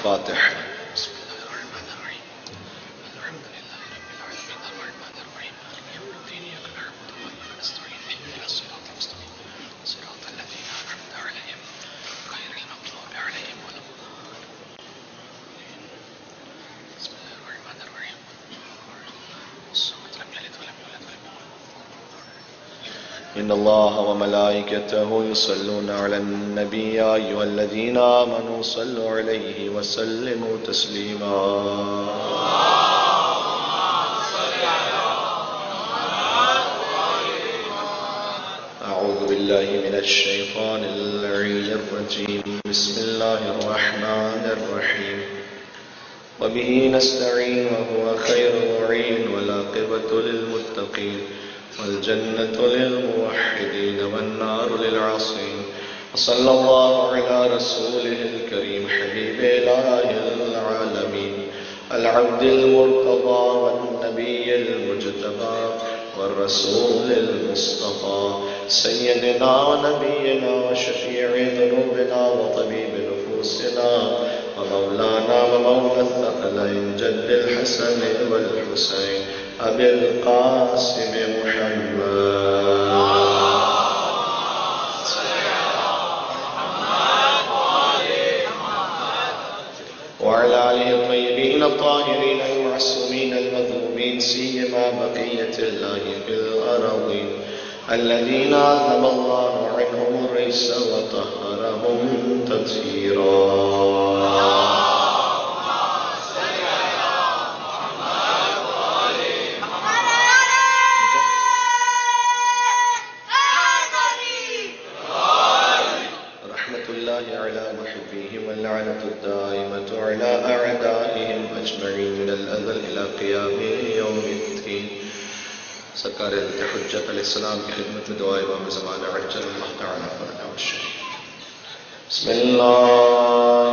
الفاتح. إن الله وملائكته يصلون على النبي يا أيها الذين آمنوا صلوا عليه وسلموا تسليما. أعوذ بالله من الشيطان اللعين الرجيم. بسم الله الرحمن الرحيم. وبه نستعين وهو خير معين والعاقبة للمتقين والجنة للموحدين والنار للعاصين. وصلى الله على رسوله الكريم حبيب إله العالمين العبد المرتضى والنبي المجتبى والرسول المصطفى سيدنا ونبينا وشفيع ذنوبنا وطبيب نفوسنا ومولانا ومولى الثقلين جد الحسن والحسين أبي القاسم محمد وعلى آله الطيبين الطاهرين المعصومين المظلومين سيما بقية الله في الأراضين الذين أذهب الله عنهم الرجس وطهرهم تطهيرا. واللعنة الدائمة على أعدائهم أجمعين من الأزل إلى قيام يوم الدين. سرکار حجت علیہ السلام کی خدمت میں دعا امام زمانہ عجل اللہ تعالیٰ فرجہ الشریف. بسم اللہ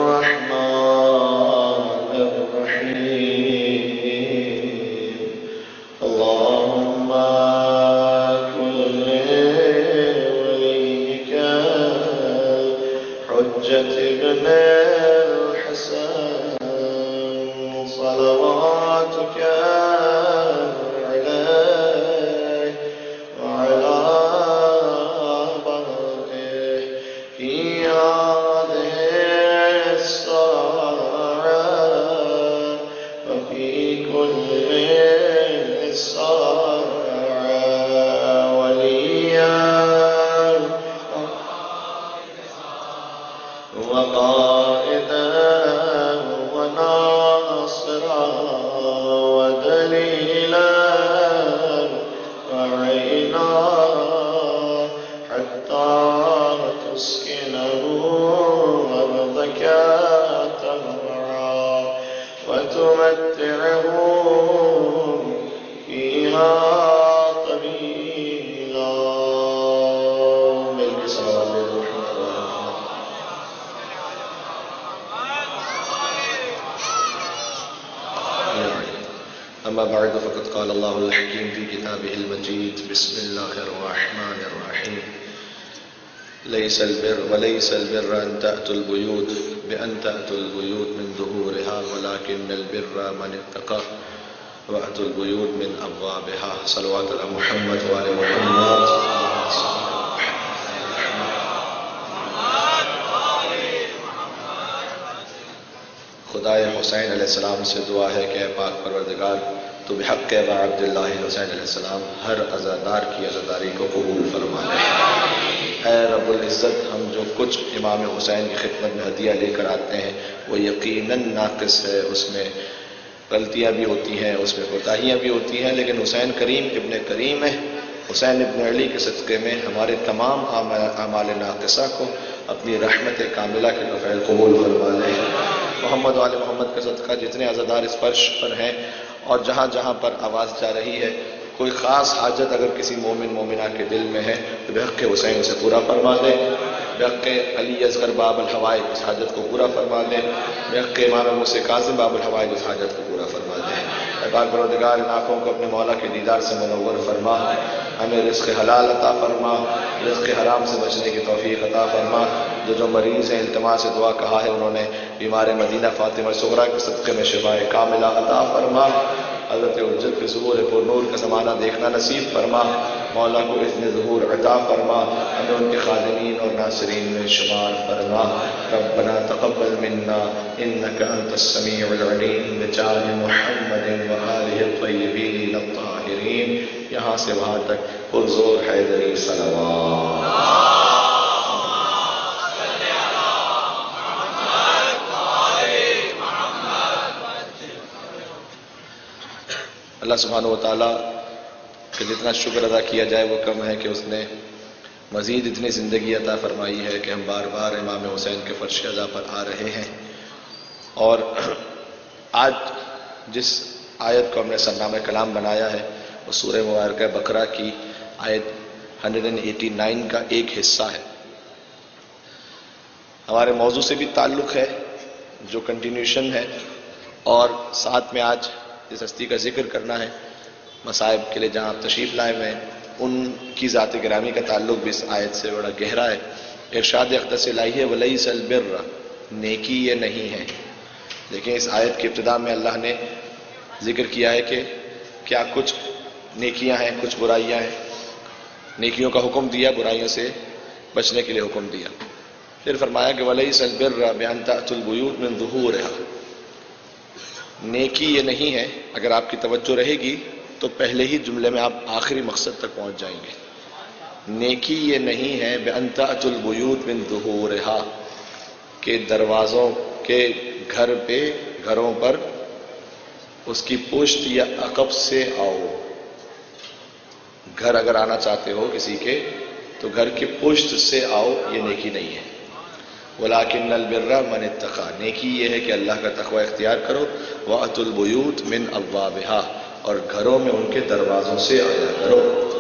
الرحمن الرحیم. اللهم كل وليك حجة ابن الحسن صلواتك عليه وعلى آبائه في هذه الساعة وفي كل ساعة وليا وقائدا وناصرا ودليلا وعينا حتى تسكنه أرضك طوعا وتمتعه فيها طويلا. ملك سلام أما بعد فقد قال الله الحكيم في كتابه المجيد. بسم الله الرحمن الرحيم. ليس البر أن تأتوا البيوت من ظهورها ولكن البر من اتقى وأتوا البيوت من أبوابها. صلوات على محمد وآل محمد. خدائے حسین علیہ السلام سے دعا ہے کہ اے پاک پروردگار تو بحق ابا عبداللہ حسین علیہ السلام ہر عزادار کی عزاداری کو قبول فرما لے. اے رب العزت ہم جو کچھ امام حسین کی خدمت میں ہدیہ لے کر آتے ہیں وہ یقیناً ناقص ہے، اس میں غلطیاں بھی ہوتی ہیں، اس میں کوتاہیاں بھی ہوتی ہیں، لیکن حسین کریم ابن کریم ہے. حسین ابن علی کے صدقے میں ہمارے تمام اعمال ناقصہ کو اپنی رحمت کاملہ کے توفیل قبول فرما لے. محمد وآل محمد کا صدقہ جتنے عزادار اس فرش پر ہیں اور جہاں جہاں پر آواز جا رہی ہے، کوئی خاص حاجت اگر کسی مومن مومنہ کے دل میں ہے تو بحق حسین اسے پورا فرما دے. بحق علی اصغر باب الحوائج اس حاجت کو پورا فرما دے. بحق امام موسیٰ کاظم باب الحوائج اس حاجت کو پورا فرما دے. اے پاک پروردگار ان آنکھوں کو اپنے مولا کے دیدار سے منور فرما، ہمیں رزق حلال عطا فرما، رزق حرام سے بچنے کی توفیق عطا فرما۔ جو مریض ہیں التماس سے دعا کہا ہے انہوں نے، بیمار مدینہ فاطمہ صغریٰ کے صدقے میں شفاء کاملہ عطا فرما۔ حضرت حجت کے ظہور پر نور کا زمانہ دیکھنا نصیب فرما، مولا کو اذن ظہور عطا فرما، ہمیں ان کے خادمین اور ناصرین میں شمار فرما۔ ربنا تقبل منا انك انت السميع العليم بجاه محمد وآله الطيبين الطاهرين۔ یہاں سے وہاں تک پرزور حیدری صلوات۔ اللہ سبحانہ و تعالیٰ کہ جتنا شکر ادا کیا جائے وہ کم ہے کہ اس نے مزید اتنی زندگی عطا فرمائی ہے کہ ہم بار بار امام حسین کے فرش ادا پر آ رہے ہیں۔ اور آج جس آیت کو ہم نے سرنامہ کلام بنایا ہے وہ سورہ مبارکہ بقرہ کی آیت 189 کا ایک حصہ ہے۔ ہمارے موضوع سے بھی تعلق ہے جو کنٹینیوشن ہے، اور ساتھ میں آج جس ہستی کا ذکر کرنا ہے مصائب کے لیے جہاں آپ تشریف لائے ہوئے ہیں ان کی ذات گرامی کا تعلق بھی اس آیت سے بڑا گہرا ہے۔ ارشاد اقدس الہی ہے وَلَيْسَ الْبِرَّ، نیکی یہ نہیں ہے۔ دیکھیں اس آیت کی ابتدا میں اللہ نے ذکر کیا ہے کہ کیا کچھ نیکیاں ہیں، کچھ برائیاں ہیں، نیکیوں کا حکم دیا، برائیوں سے بچنے کے لیے حکم دیا۔ پھر فرمایا کہ وَلَيْسَ الْبِرَّ بِأَن تَأْتُوا الْبُيُوتَ مِن ظُهُورِهَا، نیکی یہ نہیں ہے، اگر آپ کی توجہ رہے گی تو پہلے ہی جملے میں آپ آخری مقصد تک پہنچ جائیں گے۔ نیکی یہ نہیں ہے بِأَن تَأْتُوا الْبُيُوتَ مِن ظُهُورِهَا، کہ دروازوں کے گھر پہ، گھروں پر اس کی پشت یا عقب سے آؤ۔ گھر اگر آنا چاہتے ہو کسی کے تو گھر کی پشت سے آؤ، یہ نیکی نہیں ہے۔ وَلَٰكِنَّ الْبِرَّ مَنِ اتَّقَىٰ، نیکی یہ ہے کہ اللہ کا تقوی اختیار کرو۔ وَأْتُوا الْبُيُوتَ مِنْ أَبْوَابِهَا، اور گھروں میں ان کے دروازوں سے آیا کرو۔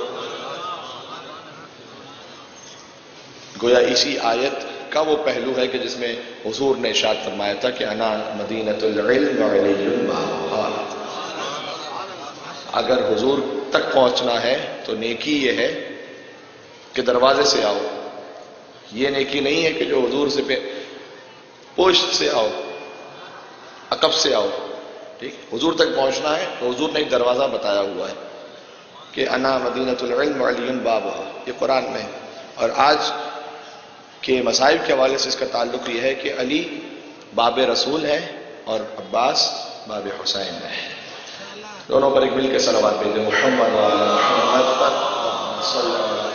گویا اسی آیت کا وہ پہلو ہے کہ جس میں حضور نے ارشاد فرمایا تھا کہ انا مدینۃ العلم وعلی بابها، اگر حضور تک پہنچنا ہے تو نیکی یہ ہے کہ دروازے سے آؤ۔ یہ نیکی نہیں ہے کہ جو حضور سے پشت سے آؤ، عقب سے آؤ۔ ٹھیک، حضور تک پہنچنا ہے تو حضور نے ایک دروازہ بتایا ہوا ہے کہ انا مدینۃ العلم وعلی بابها، یہ قرآن میں ہے۔ اور آج کے مصائب کے حوالے سے اس کا تعلق یہ ہے کہ علی باب رسول ہے اور عباس باب حسین ہے۔ دونوں پر ایک مل کے صلوات بھیجیں، محمد وعلی محمد صلی اللہ علیہ وسلم۔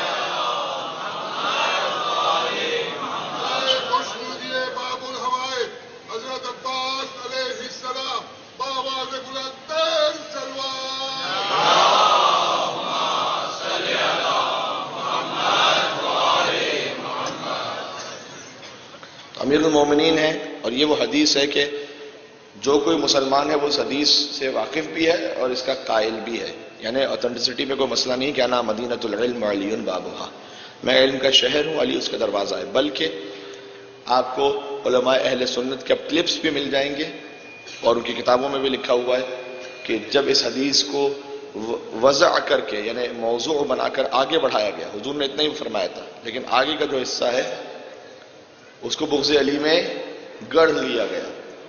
امیر المومنین ہے، اور یہ وہ حدیث ہے کہ جو کوئی مسلمان ہے وہ اس حدیث سے واقف بھی ہے اور اس کا قائل بھی ہے، یعنی اوتھینٹسٹی میں کوئی مسئلہ نہیں کہ انا مدینۃ العلم وعلی بابها، میں علم کا شہر ہوں، علی اس کا دروازہ ہے، بلکہ آپ کو علماء اہل سنت کے اب کلپس بھی مل جائیں گے اور ان کی کتابوں میں بھی لکھا ہوا ہے کہ جب اس حدیث کو وضع کر کے یعنی موضوع بنا کر آگے بڑھایا گیا، حضور نے اتنا ہی فرمایا تھا، لیکن آگے کا جو حصہ ہے اس کو بغض علی میں گڑھ لیا گیا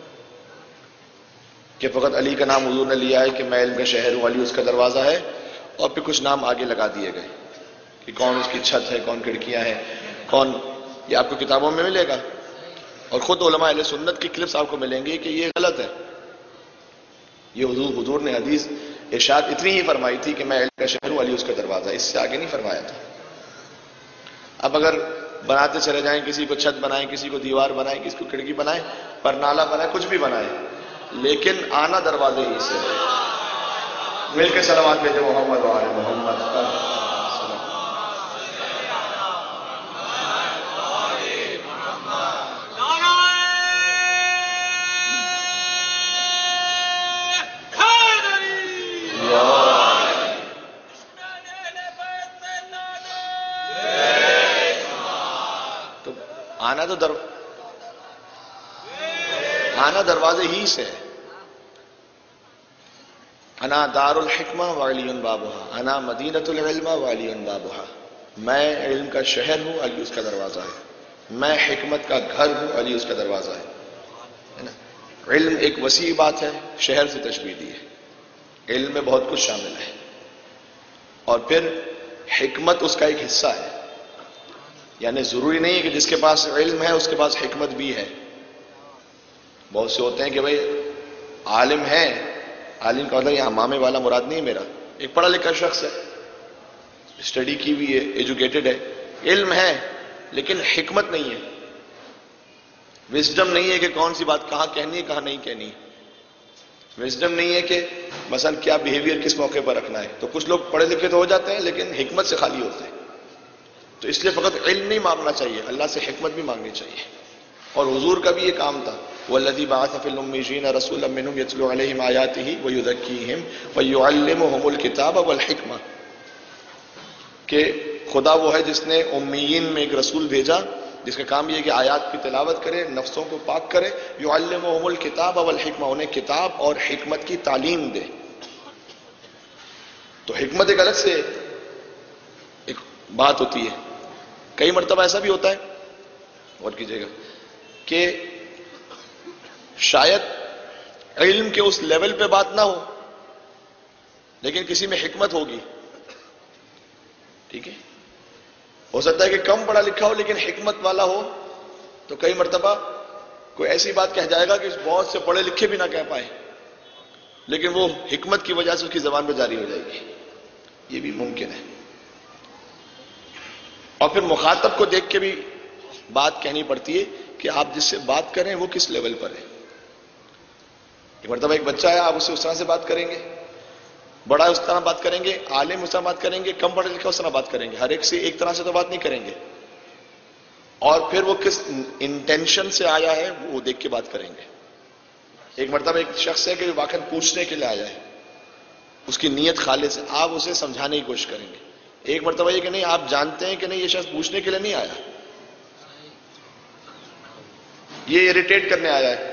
کہ فقط علی کا نام حضور نے لیا ہے کہ میں علم کا شہر ہوں، علی اس کا دروازہ ہے، اور پھر کچھ نام آگے لگا دیے گئے کہ کون اس کی چھت ہے، کون کھڑکیاں ہیں، کون، یہ آپ کو کتابوں میں ملے گا، اور خود علماء اہل سنت کی کلپس آپ کو ملیں گی کہ یہ غلط ہے۔ یہ حضور نے حدیث ارشاد اتنی ہی فرمائی تھی کہ میں علم کا شہر ہوں، علی اس کا دروازہ، اس سے آگے نہیں فرمایا تھا۔ اب اگر بناتے چلے جائیں، کسی کو چھت بنائیں، کسی کو دیوار بنائیں، کسی کو کھڑکی بنائیں، پرنالہ بنائیں، کچھ بھی بنائیں، لیکن آنا دروازے ہی سے۔ مل کے صلوات بھیجیں محمد و آل محمد۔ آنا دروازے ہی سے ہے۔ انا دار الحکمہ وعلی بابہا، انا مدینۃ العلم وعلی بابہا، میں علم کا شہر ہوں، علی اس کا دروازہ ہے، میں حکمت کا گھر ہوں، علی اس کا دروازہ ہے نا۔ علم ایک وسیع بات ہے، شہر سے تشبیہ دی ہے، علم میں بہت کچھ شامل ہے، اور پھر حکمت اس کا ایک حصہ ہے، یعنی ضروری نہیں ہے کہ جس کے پاس علم ہے اس کے پاس حکمت بھی ہے۔ بہت سے ہوتے ہیں کہ بھئی عالم ہے، عالم کا مطلب یہاں مامے والا مراد نہیں میرا، ایک پڑھا لکھا شخص ہے، اسٹڈی کی ہوئی ہے، ایجوکیٹڈ ہے، علم ہے لیکن حکمت نہیں ہے، وزڈم نہیں ہے کہ کون سی بات کہاں کہنی ہے کہاں نہیں کہنی، وزڈم نہیں ہے کہ مثلا کیا بیہیویئر کس موقع پر رکھنا ہے۔ تو کچھ لوگ پڑھے لکھے تو ہو جاتے ہیں لیکن حکمت سے خالی ہوتے ہیں، تو اس لیے فقط علم نہیں مانگنا چاہیے، اللہ سے حکمت بھی مانگنی چاہیے۔ اور حضور کا بھی یہ کام تھا، والذی بعث فی الامیین رسولا منہم یتلو علیہم آیاتہ ویزکیہم ویعلمہم الکتاب والحکمہ، کہ خدا وہ ہے جس نے امیین میں ایک رسول بھیجا جس کا کام یہ ہے کہ آیات کی تلاوت کرے، نفسوں کو پاک کرے، یعلمہم الکتاب والحکمہ، انہیں کتاب اور حکمت کی تعلیم دے۔ تو حکمت ایک الگ سے ایک بات ہوتی ہے۔ کئی مرتبہ ایسا بھی ہوتا ہے، غور کیجیے گا، کہ شاید علم کے اس لیول پہ بات نہ ہو لیکن کسی میں حکمت ہوگی، ٹھیک ہے، ہو سکتا ہے کہ کم پڑھا لکھا ہو لیکن حکمت والا ہو، تو کئی مرتبہ کوئی ایسی بات کہہ جائے گا کہ بہت سے پڑھے لکھے بھی نہ کہہ پائے، لیکن وہ حکمت کی وجہ سے اس کی زبان پہ جاری ہو جائے گی، یہ بھی ممکن ہے۔ اور پھر مخاطب کو دیکھ کے بھی بات کہنی پڑتی ہے کہ آپ جس سے بات کریں وہ کس لیول پر ہے۔ ایک مرتبہ ایک بچہ ہے، آپ اسے اس طرح سے بات کریں گے، بڑا اس طرح بات کریں گے، عالم اس طرح بات کریں گے، کم پڑھا لکھا اس طرح بات کریں گے، ہر ایک سے ایک طرح سے تو بات نہیں کریں گے، اور پھر وہ کس انٹینشن سے آیا ہے وہ دیکھ کے بات کریں گے۔ ایک مرتبہ ایک شخص ہے کہ واقعا پوچھنے کے لیے آیا ہے، اس کی نیت خالص ہے، آپ اسے سمجھانے کی کوشش کریں گے۔ ایک مرتبہ یہ کہ نہیں، آپ جانتے ہیں کہ نہیں یہ شخص پوچھنے کے لیے نہیں آیا، یہ اریٹیٹ کرنے آیا ہے،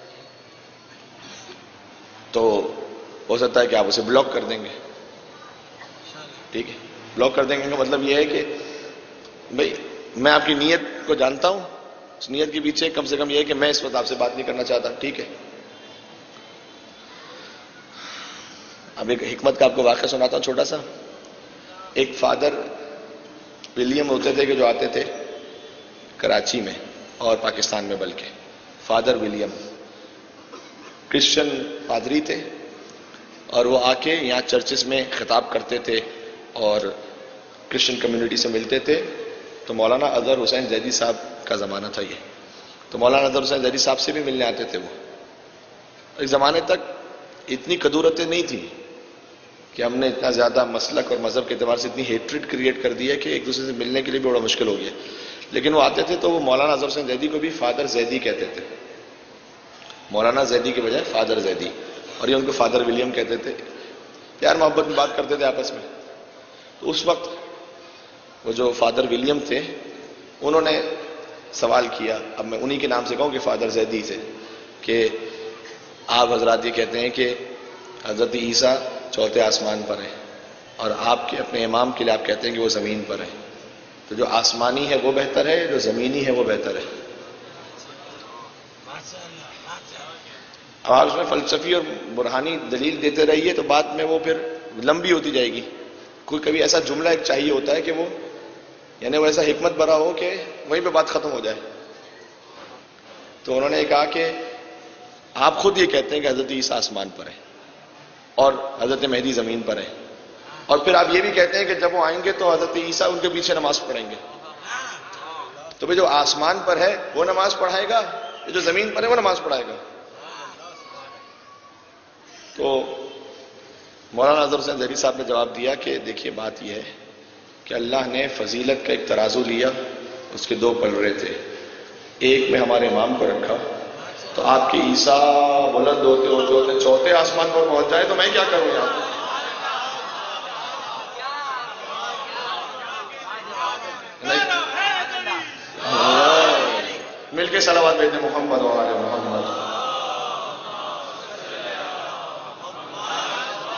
تو ہو سکتا ہے کہ آپ اسے بلاک کر دیں گے، ٹھیک ہے، بلاک کر دیں گے کا مطلب یہ ہے کہ بھئی میں آپ کی نیت کو جانتا ہوں، اس نیت کے پیچھے کم سے کم یہ ہے کہ میں اس وقت آپ سے بات نہیں کرنا چاہتا، ٹھیک ہے۔ اب ایک حکمت کا آپ کو واقعہ سناتا ہوں چھوٹا سا۔ ایک فادر ولیم ہوتے تھے کہ جو آتے تھے کراچی میں اور پاکستان میں، بلکہ فادر ولیم کرسچن پادری تھے، اور وہ آ کے یہاں چرچز میں خطاب کرتے تھے اور کرسچن کمیونٹی سے ملتے تھے۔ تو مولانا اظہر حسین زیدی صاحب کا زمانہ تھا یہ، تو مولانا اظہر حسین زیدی صاحب سے بھی ملنے آتے تھے وہ۔ ایک زمانے تک اتنی کدورتیں نہیں تھیں کہ ہم نے اتنا زیادہ مسلک اور مذہب کے اعتبار سے اتنی ہیٹریڈ کریٹ کر دی ہے کہ ایک دوسرے سے ملنے کے لیے بھی بڑا مشکل ہو گیا، لیکن وہ آتے تھے تو وہ مولانا اظہر حسین زیدی کو بھی فادر زیدی کہتے تھے، مولانا زیدی کے بجائے فادر زیدی، اور یہ ان کو فادر ولیم کہتے تھے، پیار محبت میں بات کرتے تھے آپس میں۔ تو اس وقت وہ جو فادر ولیم تھے انہوں نے سوال کیا، اب میں انہی کے نام سے کہوں کہ فادر زیدی سے، کہ آپ حضرات یہ کہتے ہیں کہ حضرت عیسیٰ چوتھے آسمان پر ہیں، اور آپ کے اپنے امام کے لیے آپ کہتے ہیں کہ وہ زمین پر ہیں، تو جو آسمانی ہے وہ بہتر ہے، جو زمینی ہے وہ بہتر ہے؟ اب آپ اس میں فلسفی اور برہانی دلیل دیتے رہیے تو بات میں وہ پھر لمبی ہوتی جائے گی۔ کوئی کبھی ایسا جملہ ایک چاہیے ہوتا ہے کہ وہ یعنی وہ ایسا حکمت بھرا ہو کہ وہیں پہ بات ختم ہو جائے۔ تو انہوں نے کہا کہ آپ خود یہ کہتے ہیں کہ حضرت عیسیٰ آسمان پر ہے اور حضرت مہدی زمین پر ہے، اور پھر آپ یہ بھی کہتے ہیں کہ جب وہ آئیں گے تو حضرت عیسیٰ ان کے پیچھے نماز پڑھیں گے، تو بھئی جو آسمان پر ہے وہ نماز پڑھائے گا، جو زمین پر ہے وہ نماز پڑھائے گا؟ تو مولانا اظہر حسین زیدی صاحب نے جواب دیا کہ دیکھیے بات یہ ہے کہ اللہ نے فضیلت کا ایک ترازو لیا، اس کے دو پلڑے تھے، ایک میں ہمارے امام کو رکھا، تو آپ کے عیسیٰ بلند ہوتے ہوتے چوتھے آسمان پر پہنچ جائے تو میں کیا کروں یہاں پہ؟ مل کے صلوات بھیجیں محمد و آل محمد۔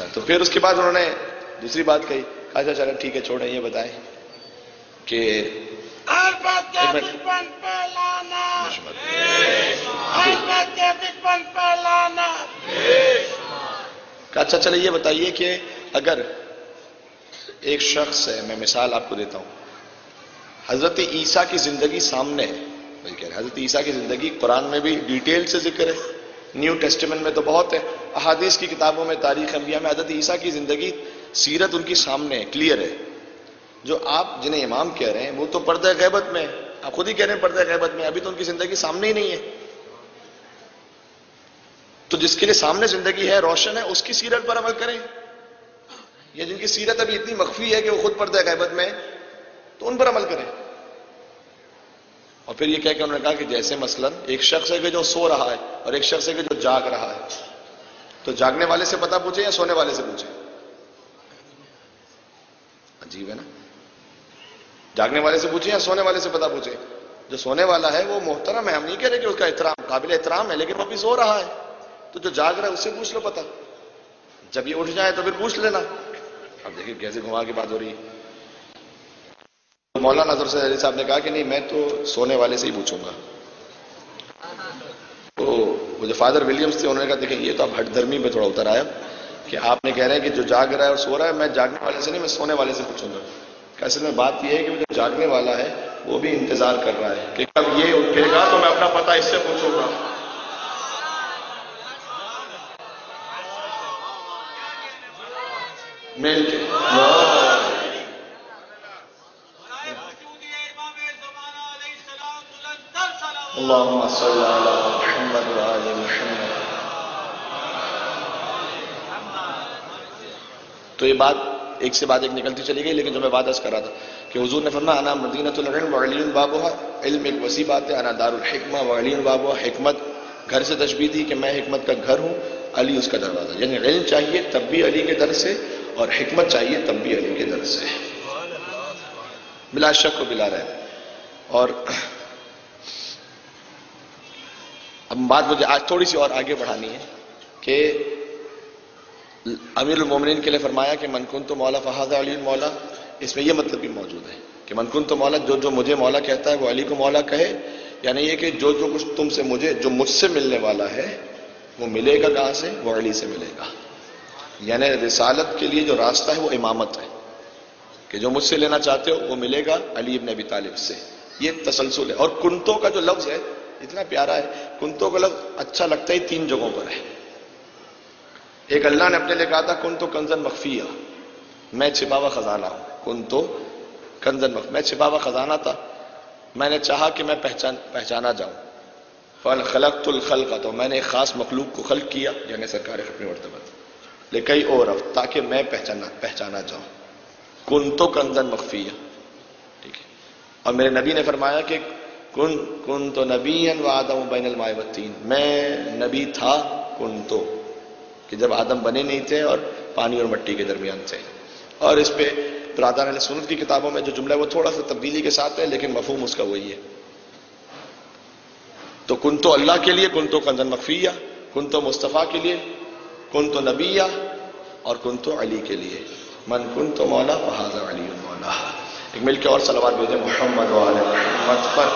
تو پھر اس کے بعد انہوں نے دوسری بات کہی، اچھا چلو ٹھیک ہے چھوڑیں، یہ بتائیں کہ اچھا چلے یہ بتائیے کہ اگر ایک شخص ہے، میں مثال آپ کو دیتا ہوں، حضرت عیسیٰ کی زندگی سامنے ہے، حضرت عیسیٰ کی زندگی قرآن میں بھی ڈیٹیل سے ذکر ہے، نیو ٹیسٹمنٹ میں تو بہت ہے، احادیث کی کتابوں میں، تاریخ انبیاء میں حضرت عیسیٰ کی زندگی، سیرت ان کی سامنے ہے، کلیئر ہے۔ جو آپ جنہیں امام کہہ رہے ہیں وہ تو پردہ غیبت میں، آپ خود ہی کہہ رہے ہیں پردہ غیبت میں، ابھی تو ان کی زندگی سامنے ہی نہیں ہے۔ تو جس کے لیے سامنے زندگی ہے، روشن ہے، اس کی سیرت پر عمل کریں، یا جن کی سیرت ابھی اتنی مخفی ہے کہ وہ خود پردہ غیبت میں ہے تو ان پر عمل کریں۔ اور پھر یہ کہہ کے انہوں نے کہا کہ جیسے مثلا ایک شخص ہے کہ جو سو رہا ہے اور ایک شخص ہے کہ جو جاگ رہا ہے، تو جاگنے والے سے پتہ پوچھیں یا سونے والے سے پوچھیں؟ عجیب ہے نا، جاگنے والے سے پوچھیں یا سونے والے سے پتہ پوچھیں؟ جو سونے والا ہے وہ محترم ہے، ہم نہیں کہہ رہے کہ اس کا احترام، قابل احترام ہے، لیکن وہ بھی سو رہا ہے، تو جو جاگ رہا ہے اس سے پوچھ لو پتہ، جب یہ اٹھ جائے تو پھر پوچھ لینا۔ اب دیکھیں کیسے گھما کی بات ہو رہی ہے۔ مولانا نظر سے علی صاحب نے کہا کہ نہیں میں تو سونے والے سے ہی پوچھوں گا۔ تو وہ جو فادر ولیمز تھے انہوں نے کہا دیکھیں یہ تو آپ ہٹ درمی پہ تھوڑا اتر آیا کہ آپ نے کہہ رہے ہیں کہ جو جاگ رہا ہے اور سو رہا ہے، میں جاگنے والے سے نہیں، میں سونے والے سے پوچھوں گا۔ اصل میں بات یہ ہے کہ وہ جو جاگنے والا ہے وہ بھی انتظار کر رہا ہے کہ کب یہ اٹھے گا تو میں اپنا پتہ اس سے پوچھوں گا۔ مل کے اللہم صلی علی محمد وآل محمد۔ تو یہ بات ایک سے بعد ایک نکلتی چلی گئی، لیکن جو میں بات عرض کر رہا تھا کہ حضور نے فرمایا انا مدینۃ العلم وعلی بابها، علم ایک وسیع بات ہے، انا دار الحکمہ وعلی بابها، حکمت گھر سے تشبیہ دی کہ میں حکمت کا گھر ہوں، علی اس کا دروازہ، یعنی علم چاہیے تب بھی علی کے در سے، اور حکمت چاہیے تب بھی علی کے در سے، بلا شک و بلا ریب۔ اور اب بات مجھے آج تھوڑی سی اور آگے بڑھانی ہے کہ امیر المومنین کے لیے فرمایا کہ من کنت مولا فہذا علی مولا، اس میں یہ مطلب بھی موجود ہے کہ من کنت مولا، جو مجھے مولا کہتا ہے وہ علی کو مولا کہے، یعنی یہ کہ جو کچھ تم سے جو مجھ سے ملنے والا ہے وہ ملے گا کہاں سے؟ وہ علی سے ملے گا۔ یعنی رسالت کے لیے جو راستہ ہے وہ امامت ہے، کہ جو مجھ سے لینا چاہتے ہو وہ ملے گا علی ابن ابی طالب سے، یہ تسلسل ہے۔ اور کنتوں کا جو لفظ ہے اتنا پیارا ہے، کنتوں کا لفظ اچھا لگتا ہے تین جگہوں پر ہے۔ ایک اللہ نے اپنے لیے کہا تھا کنتو کنزن مخفیہ، میں چھپا ہوا خزانہ ہوں، کنتو کنزن مخفیہ، میں چھپا ہوا خزانہ تھا، میں نے چاہا کہ میں پہچانا جاؤں، فخلقت الخلق، تو میں نے ایک خاص مخلوق کو خلق کیا، یعنی سرکار ختم مرتبہ، لکئی اور تاکہ میں پہچانا جاؤں، کنتو کنزن مخفیہ، ٹھیک ہے۔ اور میرے نبی نے فرمایا کہ کنتو نبیا وآدم بین الماء والطین، میں نبی تھا کنتو، کہ جب آدم بنے نہیں تھے اور پانی اور مٹی کے درمیان تھے۔ اور اس پہ برادران اہل سنت کی کتابوں میں جو جملہ ہے وہ تھوڑا سا تبدیلی کے ساتھ ہے، لیکن مفہوم اس کا وہی ہے۔ تو کنتو اللہ کے لیے کنتو کنزن مخفیہ، کنتو مصطفیٰ کے لیے کنتو نبیہ، اور کنتو علی کے لیے من کنتو مولا فہذا علی مولا۔ ایک مل کے اور صلوات بھیجیں محمد وآل محمد پر۔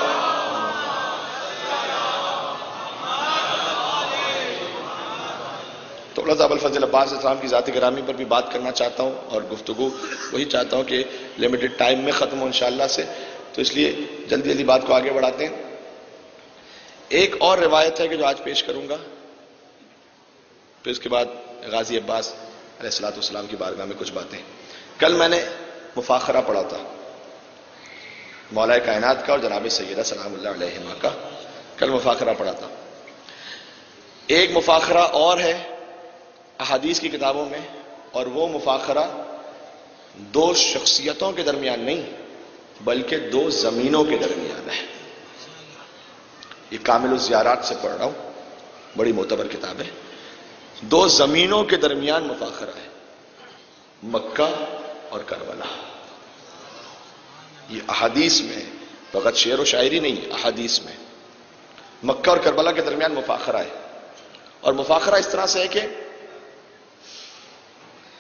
تو رضا ابوالفضل عباس اسلام کی ذات گرامی پر بھی بات کرنا چاہتا ہوں، اور گفتگو وہی چاہتا ہوں کہ لمیٹڈ ٹائم میں ختم ہو انشاءاللہ سے، تو اس لیے جلدی جلدی بات کو آگے بڑھاتے ہیں۔ ایک اور روایت ہے کہ جو آج پیش کروں گا، پھر اس کے بعد غازی عباس علیہ السلام کی بارگاہ میں کچھ باتیں۔ کل میں نے مفاخرہ پڑھا تھا مولا کائنات کا اور جناب سیدہ سلام اللہ علیہما کا، کل مفاخرہ پڑھا تھا۔ ایک مفاخرہ اور ہے احادیث کی کتابوں میں، اور وہ مفاخرہ دو شخصیتوں کے درمیان نہیں بلکہ دو زمینوں کے درمیان ہے۔ یہ کامل الزیارات سے پڑھ رہا ہوں، بڑی معتبر کتاب ہے۔ دو زمینوں کے درمیان مفاخرہ ہے، مکہ اور کربلا۔ یہ احادیث میں، فقط شعر و شاعری نہیں، احادیث میں مکہ اور کربلا کے درمیان مفاخرہ ہے۔ اور مفاخرہ اس طرح سے ہے کہ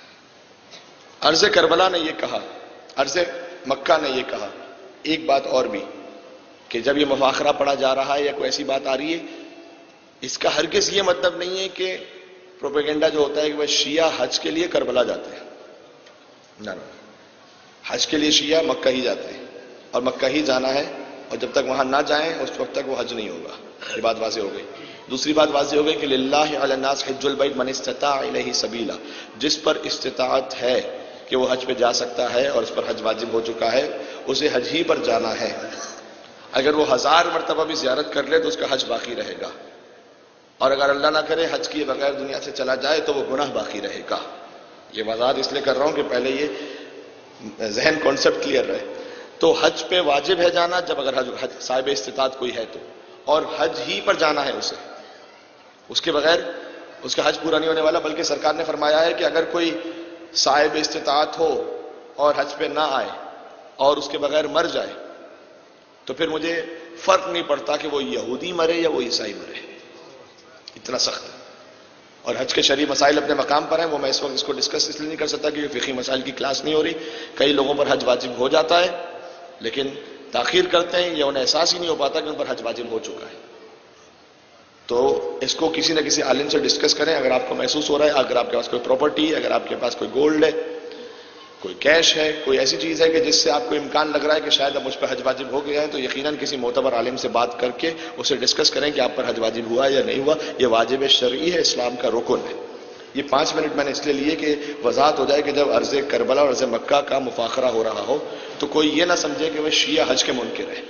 عرض کربلا نے یہ کہا، عرض مکہ نے یہ کہا ایک بات اور بھی کہ جب یہ مفاخرہ پڑھا جا رہا ہے یا کوئی ایسی بات آ رہی ہے، اس کا ہرگز یہ مطلب نہیں ہے کہ پروپیگنڈا جو ہوتا ہے کہ وہ شیعہ حج کے لیے کربلا جاتے ہیں. نہ، حج کے لیے شیعہ مکہ ہی جاتے ہیں اور مکہ ہی جانا ہے، اور جب تک وہاں نہ جائیں اس وقت تک وہ حج نہیں ہوگا. یہ بات واضح ہو گئی. دوسری بات واضح ہو گئی کہ للہ علی الناس حج البیت من استطاع الیہ سبیلا، جس پر استطاعت ہے کہ وہ حج پہ جا سکتا ہے اور اس پر حج واجب ہو چکا ہے، اسے حج ہی پر جانا ہے. اگر وہ 1000 مرتبہ بھی زیارت کر لے تو اس کا حج باقی رہے گا، اور اگر اللہ نہ کرے حج کیے بغیر دنیا سے چلا جائے تو وہ گناہ باقی رہے گا. یہ وضاحت اس لیے کر رہا ہوں کہ پہلے یہ ذہن کانسیپٹ کلیئر رہے. تو حج پہ واجب ہے جانا جب اگر حج صاحب استطاعت کوئی ہے تو، اور حج ہی پر جانا ہے اسے، اس کے بغیر اس کا حج پورا نہیں ہونے والا. بلکہ سرکار نے فرمایا ہے کہ اگر کوئی صاحب استطاعت ہو اور حج پہ نہ آئے اور اس کے بغیر مر جائے تو پھر مجھے فرق نہیں پڑتا کہ وہ یہودی مرے یا وہ عیسائی مرے. اتنا سخت ہے. اور حج کے شرعی مسائل اپنے مقام پر ہیں، وہ میں اس وقت اس کو ڈسکس اس لیے نہیں کر سکتا کیونکہ فقہی مسائل کی کلاس نہیں ہو رہی. کئی لوگوں پر حج واجب ہو جاتا ہے لیکن تاخیر کرتے ہیں یا انہیں احساس ہی نہیں ہو پاتا کہ ان پر حج واجب ہو چکا ہے. تو اس کو کسی نہ کسی عالم سے ڈسکس کریں اگر آپ کو محسوس ہو رہا ہے. اگر آپ کے پاس کوئی پراپرٹی ہے، اگر آپ کے پاس کوئی گولڈ ہے، کوئی کیش ہے، کوئی ایسی چیز ہے کہ جس سے آپ کو امکان لگ رہا ہے کہ شاید اب مجھ پہ حج واجب ہو گیا ہے، تو یقیناً کسی معتبر عالم سے بات کر کے اسے ڈسکس کریں کہ آپ پر حج واجب ہوا یا نہیں ہوا. یہ واجب شرعی ہے، اسلام کا رکن ہے. یہ 5 منٹ میں نے اس لیے لیے کہ وضاحت ہو جائے کہ جب عرض کربلا اور عرض مکہ کا مفاخرہ ہو رہا ہو تو کوئی یہ نہ سمجھے کہ وہ شیعہ حج کے منکر ہے.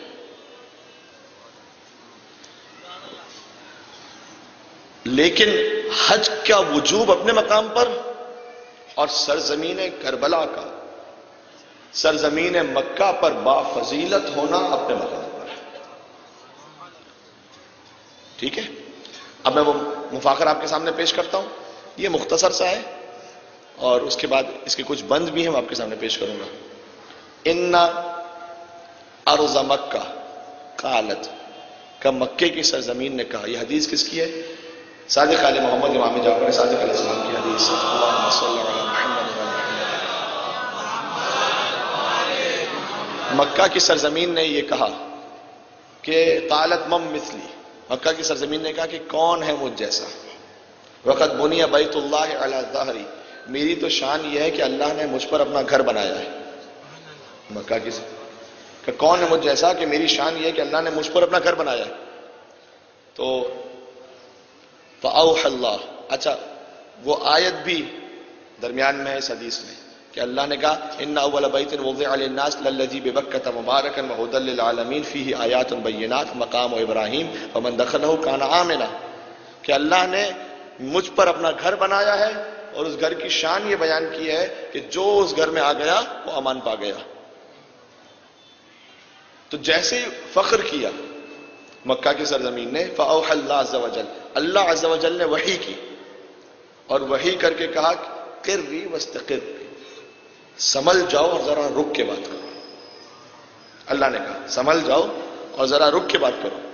لیکن حج کا وجوب اپنے مقام پر اور سرزمین کربلا کا، سرزمین مکہ پر بافضیلت ہونا اپنے مقام پر ہے. ٹھیک ہے. اب میں وہ مفاخر آپ کے سامنے پیش کرتا ہوں. یہ مختصر سا ہے اور اس کے بعد اس کے کچھ بند بھی ہیں، میں آپ کے سامنے پیش کروں گا. ان ارض مکہ قالت، کا مکے کی سرزمین نے کہا. یہ حدیث کس کی ہے؟ صادق آل محمد امام جعفر صادق علیہ السلام کی حدیث. اللہم صلی علی محمد و محمد. مکہ کی سرزمین نے یہ کہا کہ قالت من مثلی، مکہ کی سرزمین نے کہا کہ کون ہے مجھ جیسا. وقت بنی بیت اللہ علی ظہری، میری تو شان یہ ہے کہ اللہ نے مجھ پر اپنا گھر بنایا ہے. مکہ کی کہ کون ہے مجھ جیسا کہ میری شان یہ ہے کہ اللہ نے مجھ پر اپنا گھر بنایا ہے. تو فاوحى اللہ، اچھا وہ آیت بھی درمیان میں ہے اس حدیث میں کہ اللہ نے کہا ان اول بیت وضع للناس للذی ببکۃ مبارکا وہدی للعالمین فیہ آیات بینات مقام ابراہیم ومن دخلہ کان آمنا، کہ اللہ نے مجھ پر اپنا گھر بنایا ہے اور اس گھر کی شان یہ بیان کی ہے کہ جو اس گھر میں آ گیا وہ امان پا گیا. تو جیسے فخر کیا مکہ کی سرزمین نے، فاوحى اللہ عز وجل، اللہ عز وجل نے وحی کی اور وحی کر کے کہا قری واستقر، سنبھل جاؤ اور ذرا رک کے بات کرو. اللہ نے کہا سنبھل جاؤ اور ذرا رک کے بات کرو.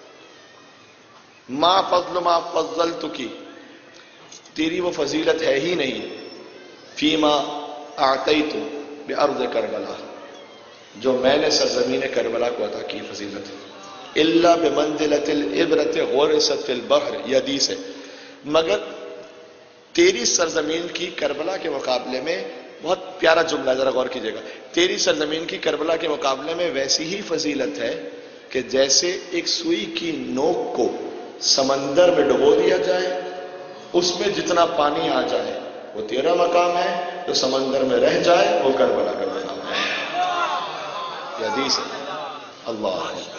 ما فضل ما فضلتک، تیری وہ فضیلت ہے ہی نہیں فیما اعطیت بارض کربلا، جو میں نے سرزمین کربلا کو عطا کی فضیلت، الا بمنزلۃ الابرۃ غرست فی البحر، یہ حدیث ہے، مگر تیری سرزمین کی کربلا کے مقابلے میں، بہت پیارا جملہ ہے ذرا غور کیجیے گا، تیری سرزمین کی کربلا کے مقابلے میں ویسی ہی فضیلت ہے کہ جیسے ایک سوئی کی نوک کو سمندر میں ڈبو دیا جائے، اس میں جتنا پانی آ جائے وہ تیرا مقام ہے، جو سمندر میں رہ جائے وہ کربلا کا مقام ہے. یہ حدیث ہے. اللہ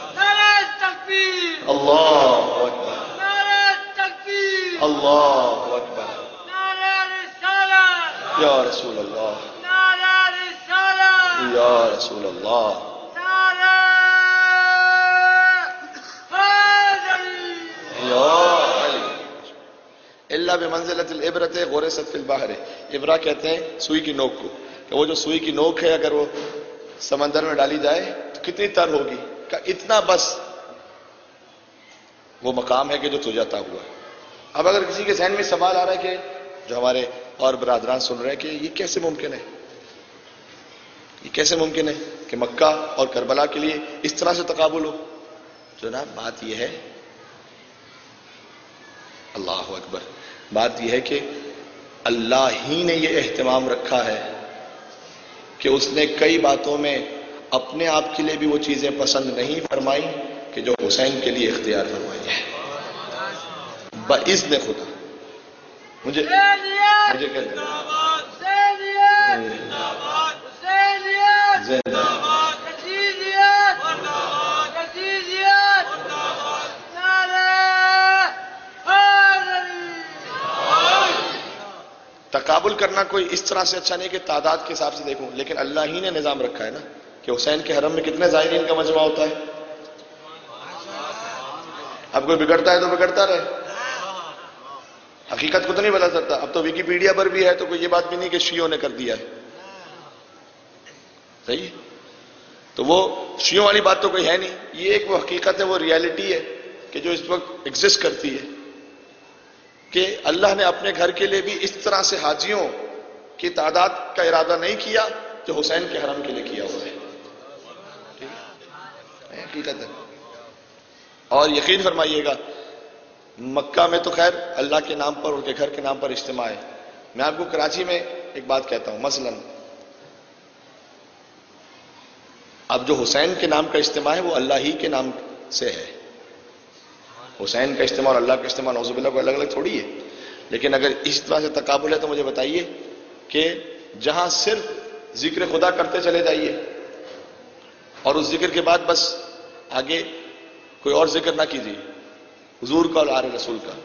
اللہ اکبر، اللہ اکبر، یا رسول اللہ، یا رسول اللہ. اللہ بمنزلۃ الابرۃ غرست فی البحر، ابرہ کہتے ہیں سوئی کی نوک کو، کہ وہ جو سوئی کی نوک ہے اگر وہ سمندر میں ڈالی جائے تو کتنی تر ہوگی، کہ اتنا بس وہ مقام ہے کہ جو تجھے عطا ہوا ہے. اب اگر کسی کے ذہن میں سوال آ رہا ہے کہ جو ہمارے اور برادران سن رہے ہیں کہ یہ کیسے ممکن ہے، یہ کیسے ممکن ہے کہ مکہ اور کربلا کے لیے اس طرح سے تقابل ہو؟ جناب بات یہ ہے، اللہ اکبر، بات یہ ہے کہ اللہ ہی نے یہ اہتمام رکھا ہے کہ اس نے کئی باتوں میں اپنے آپ کے لیے بھی وہ چیزیں پسند نہیں فرمائی کہ جو حسین کے لیے اختیار فرمائی ہے باذن خدا۔ مجھے کہتے ہیں تقابل کرنا کوئی اس طرح سے اچھا نہیں کہ تعداد کے حساب سے دیکھوں، لیکن اللہ ہی نے نظام رکھا ہے نا کہ حسین کے حرم میں کتنے زائرین کا مجمع ہوتا ہے۔ اب کوئی بگڑتا ہے تو بگڑتا رہے، حقیقت کو تو نہیں بدل سکتا۔ اب تو ویکیپیڈیا پر بھی ہے تو کوئی یہ بات بھی نہیں کہ شیعوں نے کر دیا ہے، صحیح؟ تو وہ شیعوں والی بات تو کوئی ہے نہیں، یہ ایک وہ حقیقت ہے، وہ ریالٹی ہے کہ جو اس وقت ایگزسٹ کرتی ہے کہ اللہ نے اپنے گھر کے لیے بھی اس طرح سے حاجیوں کی تعداد کا ارادہ نہیں کیا جو حسین کے حرم کے لیے کیا ہوا ہے، حقیقت ہے۔ اور یقین فرمائیے گا مکہ میں تو خیر اللہ کے نام پر، ان کے گھر کے نام پر اجتماع ہے۔ میں آپ کو کراچی میں ایک بات کہتا ہوں، مثلا اب جو حسین کے نام کا اجتماع ہے وہ اللہ ہی کے نام سے ہے۔ حسین کا اجتماع اور اللہ کا اجتماع نعوذ باللہ کو الگ الگ تھوڑی ہے، لیکن اگر اس طرح سے تقابل ہے تو مجھے بتائیے کہ جہاں صرف ذکر خدا کرتے چلے جائیے اور اس ذکر کے بعد بس آگے کوئی اور ذکر نہ کیجیے حضور کا اور آل رسول کا،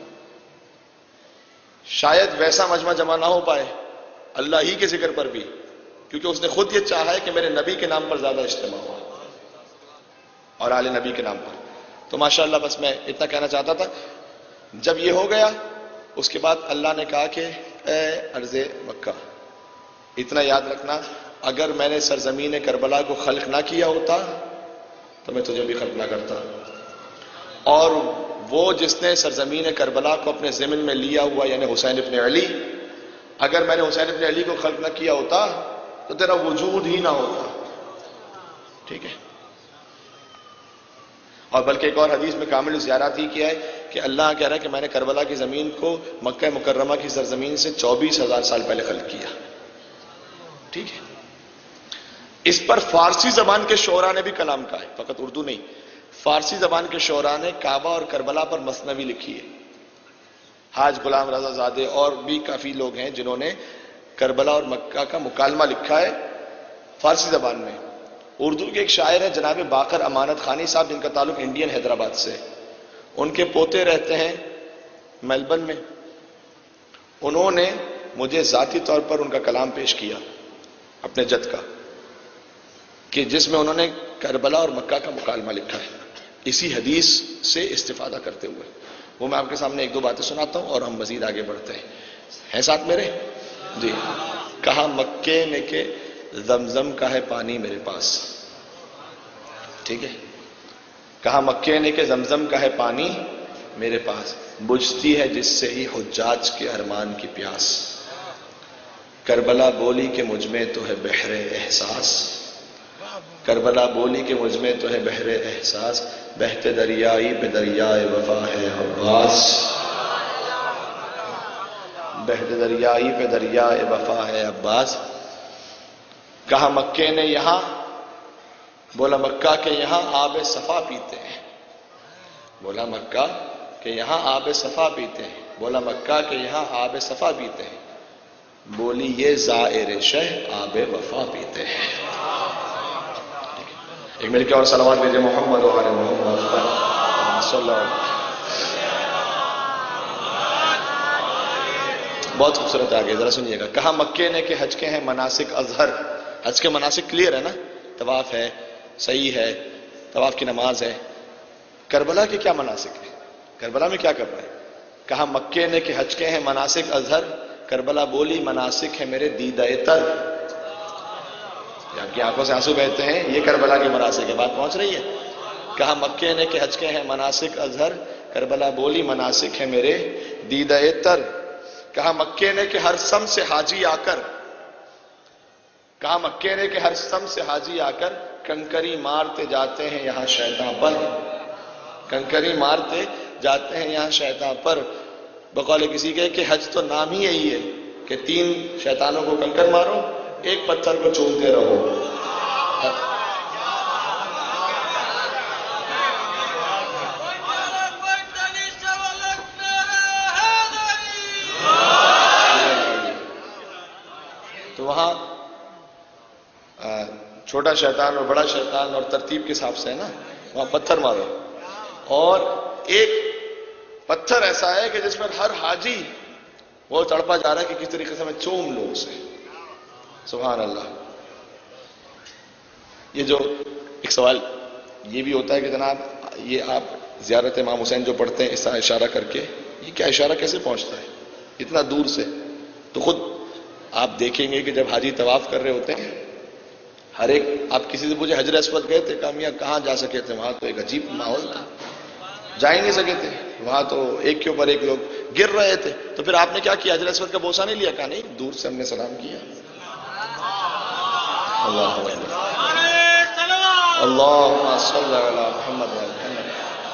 شاید ویسا مجمع جمع نہ ہو پائے اللہ ہی کے ذکر پر بھی، کیونکہ اس نے خود یہ چاہا ہے کہ میرے نبی کے نام پر زیادہ اجتماع ہو اور آل نبی کے نام پر۔ تو ماشاءاللہ بس میں اتنا کہنا چاہتا تھا۔ جب یہ ہو گیا اس کے بعد اللہ نے کہا کہ اے ارض مکہ، اتنا یاد رکھنا اگر میں نے سرزمین کربلا کو خلق نہ کیا ہوتا تو میں تجھے بھی خلق نہ کرتا، اور وہ جس نے سرزمین کربلا کو اپنے ضمن میں لیا ہوا یعنی حسین ابن علی، اگر میں نے حسین ابن علی کو خلق نہ کیا ہوتا تو تیرا وجود ہی نہ ہوتا، ٹھیک ہے؟ اور بلکہ ایک اور حدیث میں کامل زیارات ہی کیا ہے کہ اللہ کہہ رہا ہے کہ میں نے کربلا کی زمین کو مکہ مکرمہ کی سرزمین سے 24,000 سال پہلے خلق کیا، ٹھیک ہے؟ اس پر فارسی زبان کے شعراء نے بھی کلام کہا ہے، فقط اردو نہیں، فارسی زبان کے شعراء نے کعبہ اور کربلا پر مثنوی لکھی ہے۔ حاج غلام رضا زادے اور بھی کافی لوگ ہیں جنہوں نے کربلا اور مکہ کا مکالمہ لکھا ہے فارسی زبان میں۔ اردو کے ایک شاعر ہیں جناب باقر امانت خانی صاحب، جن کا تعلق انڈین حیدرآباد سے، ان کے پوتے رہتے ہیں میلبرن میں۔ انہوں نے مجھے ذاتی طور پر ان کا کلام پیش کیا اپنے جد کا، کہ جس میں انہوں نے کربلا اور مکہ کا مکالمہ لکھا ہے اسی حدیث سے استفادہ کرتے ہوئے۔ وہ میں آپ کے سامنے ایک دو باتیں سناتا ہوں اور ہم مزید آگے بڑھتے ہیں ساتھ میرے؟ جی۔ کہا مکے میں کہ زمزم کا ہے پانی میرے پاس، ٹھیک ہے؟ کہا مکے نے کہ زمزم کا ہے پانی میرے پاس، بجھتی ہے جس سے ہی حجاج کے ارمان کی پیاس، کربلا بولی کہ مجھ میں تو ہے بحر احساس، کربلا بولی کہ مجھ میں تو ہے بحر احساس، بہتے دریائی پہ دریائے وفا ہے عباس، بہتے دریائی پہ دریائے وفا ہے عباس۔ کہا مکے نے یہاں، بولا مکہ کے یہاں آب صفا پیتے ہیں، بولا مکہ کہ یہاں آب صفا پیتے ہیں، بولا مکہ کہ یہاں آب صفا پیتے ہیں، بولی یہ زائر شہ آب وفا پیتے ہیں۔ ایک مل کے اور صلوات بھیجے محمد و آل محمد صلی اللہ علیہ وسلم۔ بہت خوبصورت آگے ذرا سنیے گا۔ کہا مکے نے کہ حج کے ہیں مناسک اظہر، حج کے مناسک کلیئر ہے نا، طواف ہے، صحیح ہے، طواف کی نماز ہے، کربلا کے کیا مناسک ہے، کربلا میں کیا کر رہا ہے؟ کہا مکے نے کہ حج کے ہیں مناسک اظہر، کربلا بولی مناسک ہے میرے دیدہ تر، آپ کی آنکھوں سے آنسو بہتے ہیں، یہ کربلا کی مناسک ہے، بات پہنچ رہی ہے؟ کہا مکے نے کہ حج کے ہیں مناسک اظہر، کربلا بولی مناسک ہے میرے دیدہ تر، کہا مکے نے کہ ہر سم سے حاجی آ کر کہا مکے نے کہ ہر سم سے حاجی آ کر کنکری مارتے جاتے ہیں یہاں شیطان پر، کنکری مارتے جاتے ہیں یہاں شیطان پر. بقول کسی کے کہ حج تو نام ہی یہی ہے کہ 3 شیطانوں کو کنکر مارو، 1 پتھر کو چومتے رہو. تو وہاں چھوٹا شیطان اور بڑا شیطان اور ترتیب کے حساب سے ہے نا، وہاں پتھر مارو. اور ایک پتھر ایسا ہے کہ جس پر ہر حاجی وہ تڑپا جا رہا ہے کہ کس طریقے سے میں چوم لوں اسے. سبحان اللہ. یہ جو ایک سوال یہ بھی ہوتا ہے کہ جناب یہ آپ زیارت امام حسین جو پڑھتے ہیں اس طرح اشارہ کر کے، یہ کیا اشارہ کیسے پہنچتا ہے اتنا دور سے؟ تو خود آپ دیکھیں گے کہ جب حاجی طواف کر رہے ہوتے ہیں ہر ایک، آپ کسی سے پوچھے حجر اسود گئے تھے؟ کہا میاں کہاں جا سکے تھے، وہاں تو ایک عجیب ماحول تھا، جا ہی نہیں سکے تھے، وہاں تو ایک کے اوپر ایک لوگ گر رہے تھے. تو پھر آپ نے کیا کیا؟ حجر اسود کا بوسہ نہیں لیا؟ کہا نہیں، دور سے ہم نے سلام کیا. اللہ اللہم صلی علی محمد و محمد.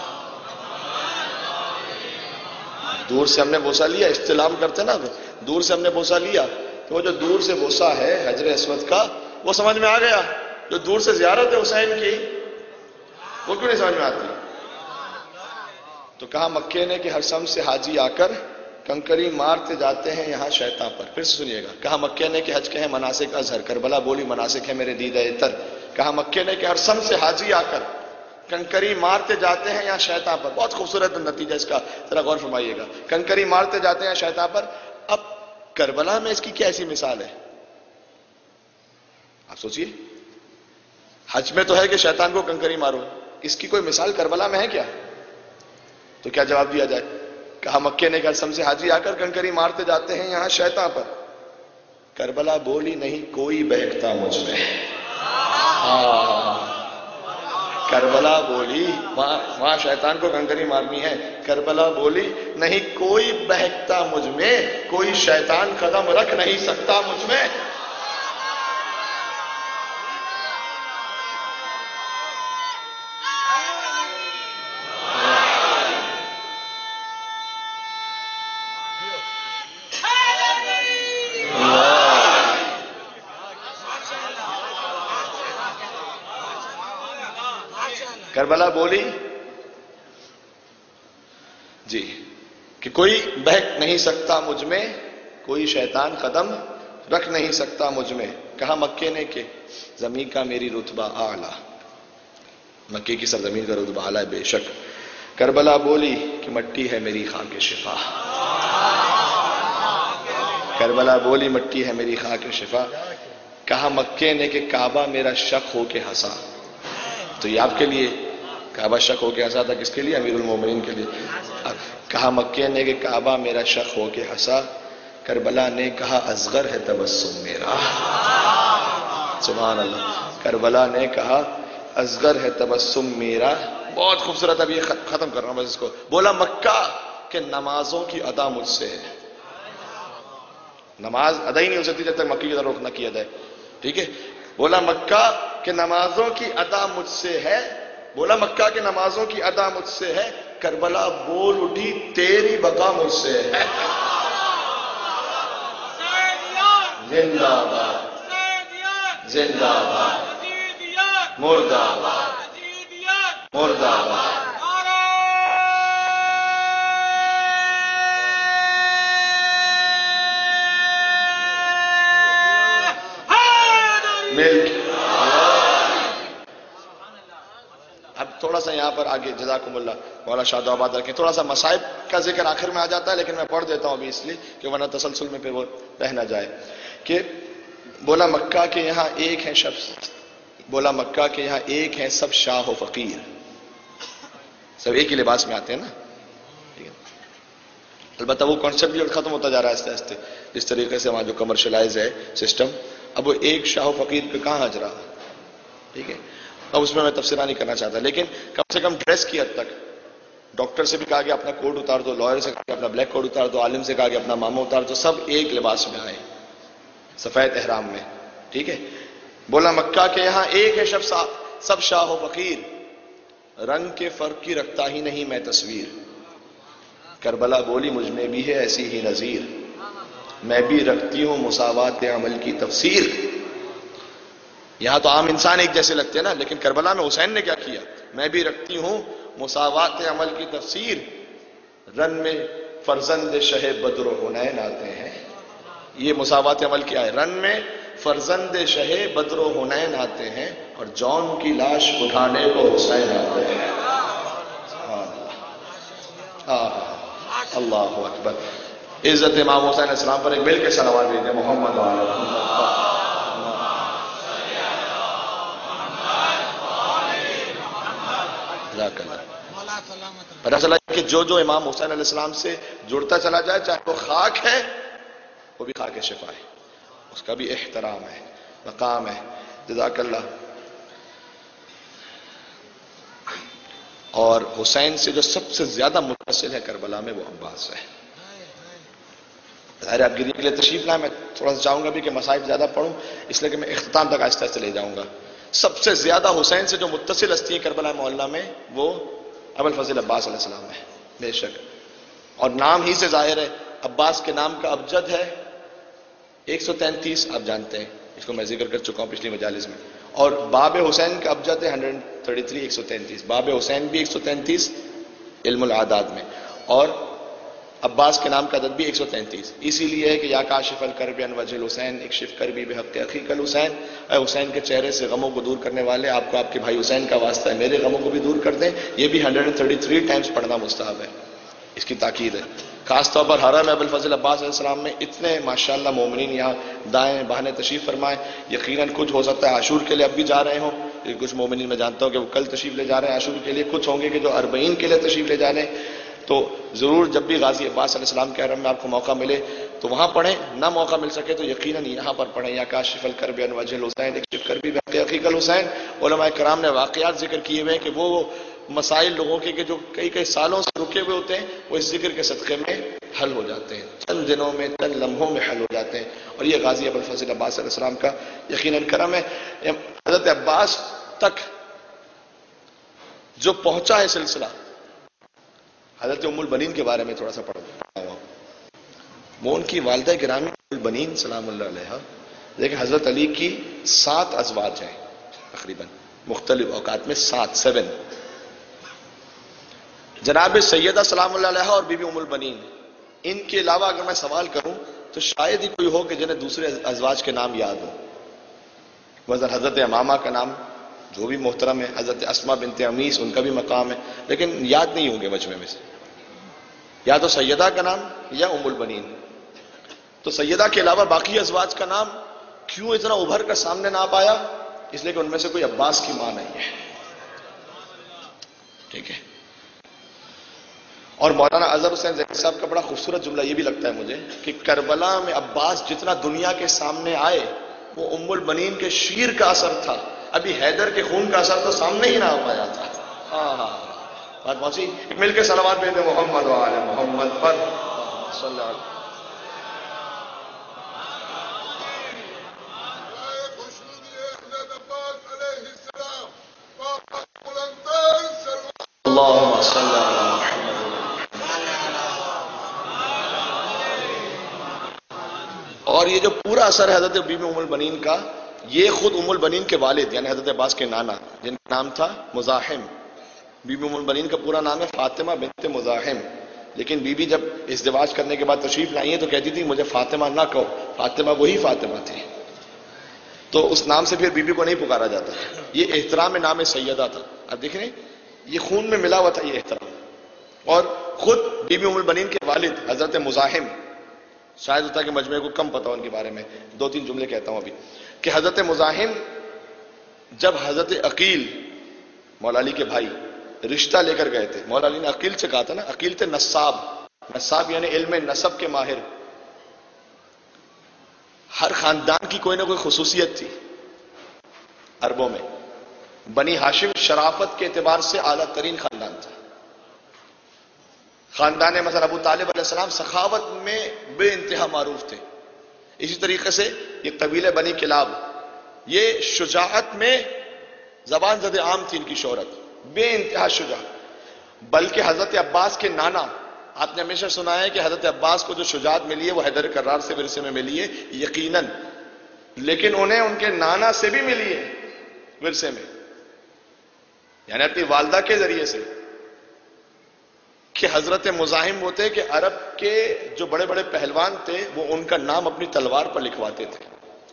دور سے ہم نے بوسہ لیا، استلام کرتے نا، دور سے ہم نے بوسہ لیا. تو وہ جو دور سے بوسہ ہے حجر اسود کا، وہ سمجھ میں آ گیا. جو دور سے زیارت ہے حسین کی، وہ کیوں نہیں سمجھ میں آتی؟ تو کہا مکے نے کہ ہر سم سے حاجی آ کر کنکری مارتے جاتے ہیں یہاں شیطان پر. پھر سے سنیے گا. کہا مکے نے کہ حج کے ہیں مناسک اظہر. کربلا بولی مناسک ہے میرے دیدہ تر. کہا مکے نے کہ ہر سم سے حاجی آ کر کنکری مارتے جاتے ہیں یہاں شیطان پر. بہت خوبصورت نتیجہ اس کا، ذرا غور فرمائیے گا. کنکری مارتے جاتے ہیں شیطان پر. اب کربلا میں اس کی کیا ایسی مثال ہے؟ آپ سوچئے. حج میں تو ہے کہ شیطان کو کنکری مارو، اس کی کوئی مثال کربلا میں ہے کیا؟ تو کیا جواب دیا جائے؟ کہا مکے نے کہ ہر سم سے حاجی آ کر کنکری مارتے جاتے ہیں یہاں شیطان پر. کربلا بولی نہیں کوئی بہکتا مجھ میں. کربلا بولی، وہاں شیطان کو کنکری مارنی ہے. کربلا بولی نہیں کوئی بہکتا مجھ میں، کوئی شیطان قدم رکھ نہیں سکتا مجھ میں. کربلا بولی جی کہ کوئی بہک نہیں سکتا مجھ میں، کوئی شیطان قدم رکھ نہیں سکتا مجھ میں. کہا مکے نے کہ زمین کا میری رتبہ اعلیٰ، مکے کی سرزمین کا رتبہ اعلیٰ ہے بے شک. کربلا بولی کہ مٹی ہے میری خاک شفا. کربلا بولی مٹی ہے میری خاک شفا. کہا مکے نے کہ کعبہ میرا شک ہو کے ہنسا. تو یہ آپ کے لیے کعبہ شک ہو کے ہنسا تھا، کس کے لیے؟ امیر المومنین کے لیے. کہا مکے نے کہ کعبہ میرا شک ہو کے ہنسا. کربلا نے کہا اصغر ہے تبسم میرا. سبحان اللہ. کربلا نے کہا اصغر ہے تبسم میرا. بہت خوبصورت. اب یہ ختم کر رہا ہوں بس اس کو. بولا مکہ کہ نمازوں کی ادا مجھ سے ہے. نماز ادا ہی نہیں ہو سکتی جب تک مکے کی طرف رخ نہ کیا جائے. ٹھیک ہے. بولا مکہ کہ نمازوں کی ادا مجھ سے ہے. بولا مکہ کہ نمازوں کی ادا مجھ سے ہے. کربلا بول اٹھی تیری بقا مجھ سے ہے. زندہ باد زندہ باد مردہ باد مردہ باد. اب تھوڑا سا یہاں پر آگے جزاکم اللہ مولا شاد آباد رکھیں. تھوڑا سا مصائب کا ذکر آخر میں آ جاتا ہے لیکن میں پڑھ دیتا ہوں ابھی اس لیے کہ ورنہ تسلسل میں پھر وہ رہ نہ جائے. کہ بولا مکہ کے یہاں ایک ہیں شخص، بولا مکہ کے یہاں ایک ہیں سب شاہ و فقیر. سب ایک ہی لباس میں آتے ہیں نا. ٹھیک ہے. البتہ وہ کانسیپٹ بھی ختم ہوتا جا رہا ہے آہستہ آہستہ. جس طریقے سے وہاں جو کمرشلائز ہے سسٹم، اب وہ ایک شاہ و فقیر پہ کہاں حج رہا. ٹھیک ہے. اب اس میں تفسیرہ نہیں کرنا چاہتا لیکن کم سے کم ڈریس کی حد تک ڈاکٹر سے بھی کہا کہ اپنا کوٹ اتار دو، لائر سے کہا کہ اپنا بلیک کوٹ اتار دو، عالم سے کہا کہ اپنا مامہ اتار دو. سب ایک لباس میں آئے، سفید احرام میں. ٹھیک ہے. بولا مکہ کے یہاں ایک ہے سب شاہ و فقیر، رنگ کے فرق کی رکھتا ہی نہیں میں تصویر. کربلا بولی مجھ میں بھی ہے ایسی ہی نظیر، میں بھی رکھتی ہوں مساوات عمل کی تفسیر. یہاں تو عام انسان ایک جیسے لگتے ہیں نا، لیکن کربلا میں حسین نے کیا کیا؟ میں بھی رکھتی ہوں مساوات عمل کی تفسیر، رن میں فرزند شہ بدر و حنین آتے ہیں. یہ مساوات عمل کیا ہے؟ رن میں فرزند شہ بدر و حنین آتے ہیں اور جون کی لاش اٹھانے کو حسین آتے ہیں. اللہ اکبر. عزت امام حسین علیہ السلام پر ایک مل کے صلوات بھیجیں. محمد وعلی محمد. پتہ چلا کہ جو امام حسین علیہ السلام سے جڑتا چلا جائے، چاہے وہ خاک ہے، وہ بھی خاک شفا ہے، اس کا بھی احترام ہے، مقام ہے. جزاک اللہ. اور حسین سے جو سب سے زیادہ متصل ہے کربلا میں وہ عباس ہے. ظاہر آپ گری کے لیے تشریف لائیں. میں تھوڑا سا چاہوں گا بھی کہ مصائب زیادہ پڑھوں، اس لیے کہ میں اختتام تک آہستہ آہستہ لے جاؤں گا. سب سے زیادہ حسین سے جو متصل ہستی ہے کربلا معلّہ میں وہ ابوالفضل عباس علیہ السلام ہے، بے شک. اور نام ہی سے ظاہر ہے. عباس کے نام کا ابجد ہے 133، آپ جانتے ہیں، اس کو میں ذکر کر چکا ہوں پچھلی مجالس میں. اور باب حسین کا ابجد ہے 133، 133. باب حسین بھی 133 علم العادات میں، اور عباس کے نام کا عدد بھی 133. اسی لیے ہے کہ یا کاشف الکرب عن وجہ الحسین اکشف کربی بحق اخیک الحسین. اے حسین کے چہرے سے غموں کو دور کرنے والے، آپ کو آپ کے بھائی حسین کا واسطہ ہے، میرے غموں کو بھی دور کر دیں. یہ بھی 133 ٹائمز پڑھنا مستحب ہے، اس کی تاکید ہے. خاص طور پر حرم ابوالفضل عباس علیہ السلام میں اتنے ماشاءاللہ مومنین یہاں دائیں بہانے تشریف فرمائیں. یقیناً کچھ ہو سکتا ہے عاشور کے لیے اب بھی جا رہے ہوں، کچھ مومنین میں جانتا ہوں کہ وہ کل تشریف لے جا رہے ہیں عاشور کے لیے، کچھ ہوں گے کہ جو 40 کے لیے تشریف لے جا رہے ہیں. تو ضرور جب بھی غازی عباس علیہ السلام کے حرم میں آپ کو موقع ملے تو وہاں پڑھیں، نہ موقع مل سکے تو یقیناً یہاں پر پڑھیں. یا کاشف الکرب عن وجہ الحسین اکشف کربی بحق اخیک الحسین. علماء کرام نے واقعات ذکر کیے ہوئے ہیں کہ وہ مسائل لوگوں کے جو کئی سالوں سے رکے ہوئے ہوتے ہیں وہ اس ذکر کے صدقے میں حل ہو جاتے ہیں، چند دنوں میں، چند لمحوں میں حل ہو جاتے ہیں. اور یہ غازی ابوالفضل عباس علیہ السلام کا یقیناً کرم ہے. حضرت عباس تک جو پہنچا ہے سلسلہ، حضرت ام البنین کے بارے میں تھوڑا سا پڑھا ہوں. وہ ان کی والدہ گرامی ام البنین سلام اللہ علیہ. لیکن حضرت علی کی 7 ازواج ہیں تقریباً مختلف اوقات میں، 7 جناب سیدہ سلام اللہ علیہ اور بی بی ام البنین. ان کے علاوہ اگر میں سوال کروں تو شاید ہی کوئی ہو کہ جنہیں دوسرے ازواج کے نام یاد ہو. مثلا حضرت امامہ کا نام جو بھی محترم ہے، حضرت اسماء بنت عمیس ان کا بھی مقام ہے، لیکن یاد نہیں ہوں گے مجمع میں سے. یا تو سیدہ کا نام یا ام البنین. تو سیدہ کے علاوہ باقی ازواج کا نام کیوں اتنا ابھر کر سامنے نہ پایا؟ اس لیے کہ ان میں سے کوئی عباس کی ماں نہیں ہے. ٹھیک ہے. اور مولانا اظہر حسین زیدی صاحب کا بڑا خوبصورت جملہ یہ بھی لگتا ہے مجھے کہ کربلا میں عباس جتنا دنیا کے سامنے آئے وہ ام البنین کے شیر کا اثر تھا. ابھی حیدر کے خون کا اثر تو سامنے ہی نہ ہو پایا تھا. بات پہنچی. مل کے صلوات بھیجیں محمد وعلی محمد پر صلی اللہ علیہ. اللہم صلی علی محمد. اور یہ جو پورا اثر ہے حضرت بی بی ام البنین کا، یہ خود ام البنین کے والد یعنی حضرت عباس کے نانا جن کا نام تھا مزاحم. بی بی ام البنین کا پورا نام ہے فاطمہ بنت مزاحم. لیکن بی بی جب ازدواج کرنے کے بعد تشریف لائی ہیں تو کہتی تھی مجھے فاطمہ نہ کہو، فاطمہ وہی فاطمہ تھی. تو اس نام سے پھر بی بی کو نہیں پکارا جاتا. یہ احترام نام سیدہ تھا. اب دیکھ رہے ہیں یہ خون میں ملا ہوا تھا یہ احترام. اور خود بی بی ام البنین کے والد حضرت مزاحم، شاید ہوتا ہے کہ مجمع کو کم پتہ ان کے بارے میں، 2-3 جملے کہتا ہوں ابھی کہ حضرت مزاحم جب حضرت عقیل مولا علی کے بھائی رشتہ لے کر گئے تھے، مولا علی نے عقیل سے کہا تھا نا، عقیل تھے نصاب یعنی علم نسب کے ماہر. ہر خاندان کی کوئی نہ کوئی خصوصیت تھی. عربوں میں بنی ہاشم شرافت کے اعتبار سے اعلیٰ ترین خاندان تھا. خاندان مثلا ابو طالب علیہ السلام سخاوت میں بے انتہا معروف تھے. اسی طریقے سے یہ قبیلہ بنی کلاب یہ شجاعت میں زبان زد عام تھی ان کی شہرت، بے انتہا شجاع. بلکہ حضرت عباس کے نانا، آپ نے ہمیشہ سنا ہے کہ حضرت عباس کو جو شجاعت ملی ہے وہ حیدر کرار سے ورثے میں ملی ہے یقیناً، لیکن انہیں ان کے نانا سے بھی ملی ہے ورثے میں، یعنی اپنی والدہ کے ذریعے سے، کہ حضرت مزاحم ہوتے کہ عرب کے جو بڑے بڑے پہلوان تھے وہ ان کا نام اپنی تلوار پر لکھواتے تھے.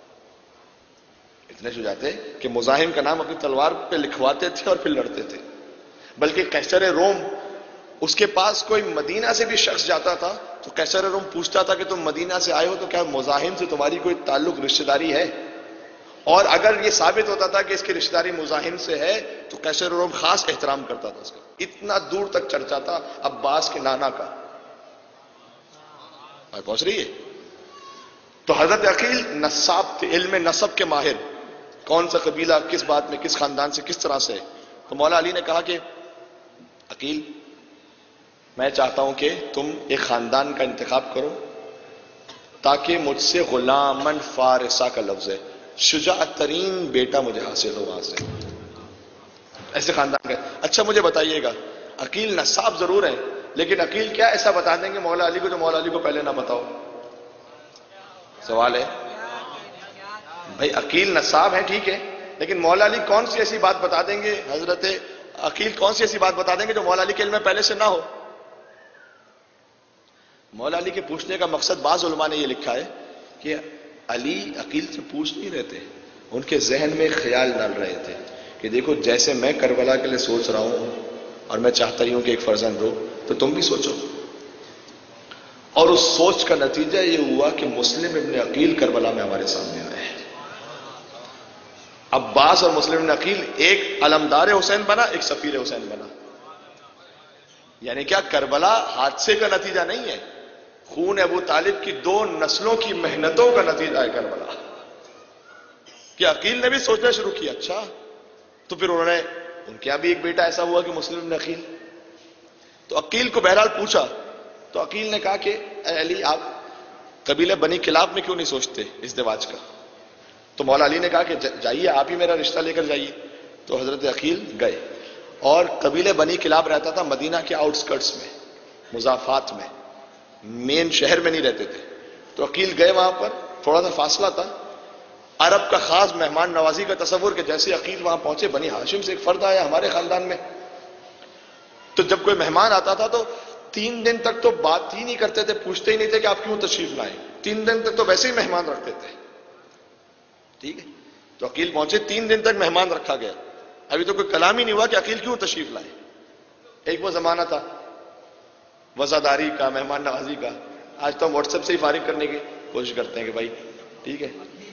اتنے شجاع تھے کہ مزاحم کا نام اپنی تلوار پہ لکھواتے تھے اور پھر لڑتے تھے. بلکہ قیصر روم، اس کے پاس کوئی مدینہ سے بھی شخص جاتا تھا تو قیصر روم پوچھتا تھا کہ تم مدینہ سے آئے ہو تو کیا مزاحم سے تمہاری کوئی تعلق رشتہ داری ہے؟ اور اگر یہ ثابت ہوتا تھا کہ اس کی رشتہ داری مزاحم سے ہے تو قیصر روم خاص احترام کرتا تھا اس کا. اتنا دور تک چرچا تھا عباس کے نانا کا. پہنچ رہی ہے؟ تو حضرت عقیل نساب تھے، علم نسب کے ماہر، کون سا قبیلہ کس بات میں کس خاندان سے کس طرح سے. تو مولا علی نے کہا کہ عقیل میں چاہتا ہوں کہ تم ایک خاندان کا انتخاب کرو تاکہ مجھ سے غلامن فارسہ کا لفظ ہے، شجاع ترین بیٹا مجھے حاصل ہو وہاں سے، ایسے خاندان کا. اچھا مجھے بتائیے گا، عقیل نساب ضرور ہیں لیکن عقیل کیا ایسا بتا دیں گے مولا علی کو جو مولا علی کو پہلے نہ بتاؤ؟ سوال ہے بھائی. عقیل نساب ہے ٹھیک ہے، لیکن مولا علی کون سی ایسی بات بتا دیں گے، حضرت عقیل کون سی ایسی بات بتا دیں گے جو مولا علی کے علم میں پہلے سے نہ ہو؟ مولا علی کے پوچھنے کا مقصد بعض علماء نے یہ لکھا ہے کہ علی عقیل سے پوچھ نہیں رہے تھے، ان کے ذہن میں خیال ڈال رہے تھے کہ دیکھو جیسے میں کربلا کے لیے سوچ رہا ہوں اور میں چاہتا ہی ہوں کہ ایک فرزند ہو تو تم بھی سوچو. اور اس سوچ کا نتیجہ یہ ہوا کہ مسلم ابن عقیل کربلا میں ہمارے سامنے آئے. عباس اور مسلم ابن عقیل ایک علمدار حسین بنا، ایک سفیر حسین بنا. یعنی کیا کربلا حادثے کا نتیجہ نہیں ہے، خون ابو طالب کی 2 نسلوں کی محنتوں کا نتیجہ ہے کربلا. کہ عقیل نے بھی سوچنا شروع کیا، اچھا تو پھر انہوں نے ان کے یہاں بھی ایک بیٹا ایسا ہوا کہ مسلم ابن عقیل. تو عقیل کو بہرحال پوچھا تو عقیل نے کہا کہ اے علی آپ قبیلہ بنی کلاب میں کیوں نہیں سوچتے ازدواج کا؟ تو مولا علی نے کہا کہ جائیے آپ ہی میرا رشتہ لے کر جائیے. تو حضرت عقیل گئے اور قبیلہ بنی کلاب رہتا تھا مدینہ کے آؤٹ سکرٹس میں، مضافات میں، مین شہر میں نہیں رہتے تھے. تو عقیل گئے وہاں پر، تھوڑا سا فاصلہ تھا. عرب کا خاص مہمان نوازی کا تصور کہ جیسے عقیل وہاں پہنچے، بنی ہاشم سے ایک فرد آیا ہمارے خاندان میں. تو جب کوئی مہمان آتا تھا تو 3 دن تک تو بات ہی نہیں کرتے تھے، پوچھتے ہی نہیں تھے کہ آپ کیوں تشریف لائیں. 3 دن تک تو ویسے ہی مہمان رکھتے تھے. ٹھیک ہے، تو عقیل پہنچے، 3 دن تک مہمان رکھا گیا. ابھی تو کوئی کلام ہی نہیں ہوا کہ عقیل کیوں تشریف لائے. ایک وہ زمانہ تھا وزاداری کا، مہمان نوازی کا. آج تو ہم واٹس ایپ سے ہی فارغ کرنے کی کوشش کرتے ہیں کہ بھائی ٹھیک ہے.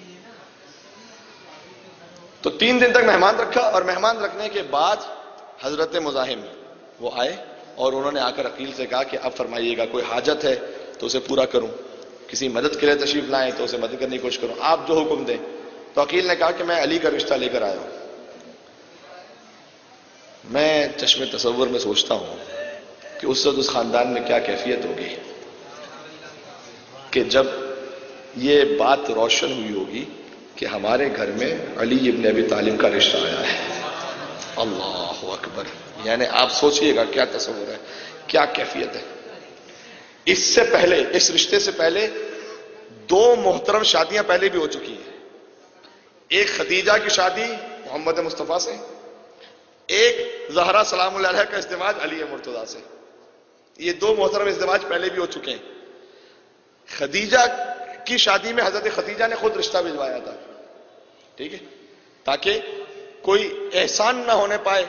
تو 3 دن تک مہمان رکھا اور مہمان رکھنے کے بعد حضرت مزاحم وہ آئے اور انہوں نے آ کر عقیل سے کہا کہ اب فرمائیے گا کوئی حاجت ہے تو اسے پورا کروں، کسی مدد کے لیے تشریف لائیں تو اسے مدد کرنے کی کوشش کروں، آپ جو حکم دیں. تو عقیل نے کہا کہ میں علی کا رشتہ لے کر آیا ہوں. میں چشم تصور میں سوچتا ہوں کہ اس وقت اس خاندان میں کیا کیفیت ہوگی کہ جب یہ بات روشن ہوئی ہوگی کہ ہمارے گھر میں علی ابن ابی طالب کا رشتہ آیا ہے. اللہ اکبر. یعنی آپ سوچئے گا کیا تصور ہے، کیا کیفیت ہے. اس سے پہلے، اس رشتے سے پہلے 2 محترم شادیاں پہلے بھی ہو چکی ہیں. ایک خدیجہ کی شادی محمد مصطفیٰ سے، ایک زہرا سلام اللہ علیہ کا ازدواج علی مرتضیٰ سے. یہ 2 محترم ازدواج پہلے بھی ہو چکے ہیں. خدیجہ کی شادی میں حضرت خدیجہ نے خود رشتہ بھجوایا تھا، ٹھیک ہے، تاکہ کوئی احسان نہ ہونے پائے،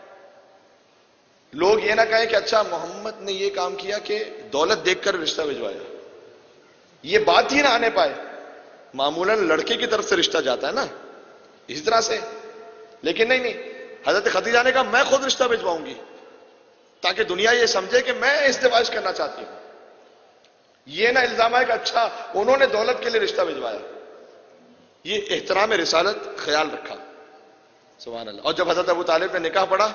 لوگ یہ نہ کہیں کہ اچھا محمد نے یہ کام کیا کہ دولت دیکھ کر رشتہ بھجوایا، یہ بات ہی نہ آنے پائے. معمولاً لڑکے کی طرف سے رشتہ جاتا ہے نا اسی طرح سے، لیکن نہیں، حضرت خدیجہ نے کہا میں خود رشتہ بھجواؤں گی تاکہ دنیا یہ سمجھے کہ میں ازدواج کرنا چاہتی ہوں. یہ نہ الزام ہے کہ اچھا انہوں نے دولت کے لیے رشتہ بھجوایا. یہ احترام رسالت خیال رکھا. سبحان اللہ. اور جب حضرت ابو طالب نے نکاح پڑھا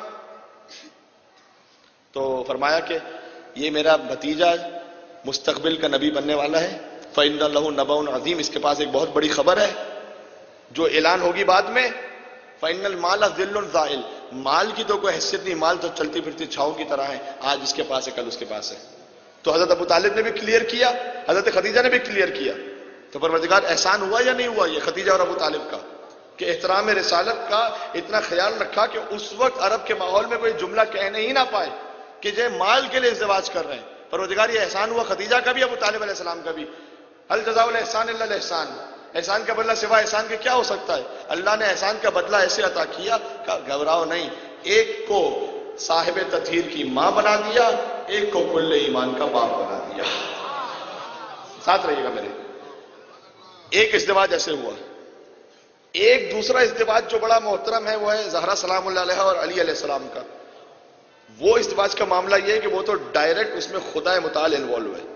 تو فرمایا کہ یہ میرا بھتیجا مستقبل کا نبی بننے والا ہے، فَإِنَّ لَهُ نَبَأٌ عَظِيمٌ، اس کے پاس ایک بہت بڑی خبر ہے. جو اعلان ہوگی بعد میں، فَإِنَّ الْمَالَ ظِلٌّ زَائِلٌ، مال کی تو کوئی حیثیت نہیں، مال تو چلتی پھرتی چھاؤں کی طرح ہے، آج اس کے پاس ہے کل اس کے پاس ہے۔ تو حضرت ابو طالب نے بھی کلیئر کیا، حضرت خدیجہ نے بھی کلیئر کیا۔ تو پروردگار احسان ہوا یا نہیں ہوا یہ خدیجہ اور ابو طالب کا، کہ احترام رسالت کا اتنا خیال رکھا کہ اس وقت عرب کے ماحول میں کوئی جملہ کہنے ہی نہ پائے کہ یہ مال کے لیے ازدواج کر رہے ہیں۔ پروردگار یہ احسان ہوا خدیجہ کا بھی، ابو طالب علیہ السلام کا بھی۔ هل جزاء الاحسان الا الاحسان، احسان کا بدلہ سوائے احسان کے کیا ہو سکتا ہے؟ اللہ نے احسان کا بدلہ ایسے عطا کیا کہ گھبراؤ نہیں، ایک کو صاحب تطہیر کی ماں بنا دیا، ایک کو کل ایمان کا باپ بنا دیا۔ ساتھ رہیے گا میرے، ایک ازدواج ایسے ہوا۔ ایک دوسرا ازدواج جو بڑا محترم ہے وہ ہے زہرا سلام اللہ علیہا اور علی علیہ السلام کا۔ وہ ازدواج کا معاملہ یہ ہے کہ وہ تو ڈائریکٹ اس میں خدا متعال انوالو ہے۔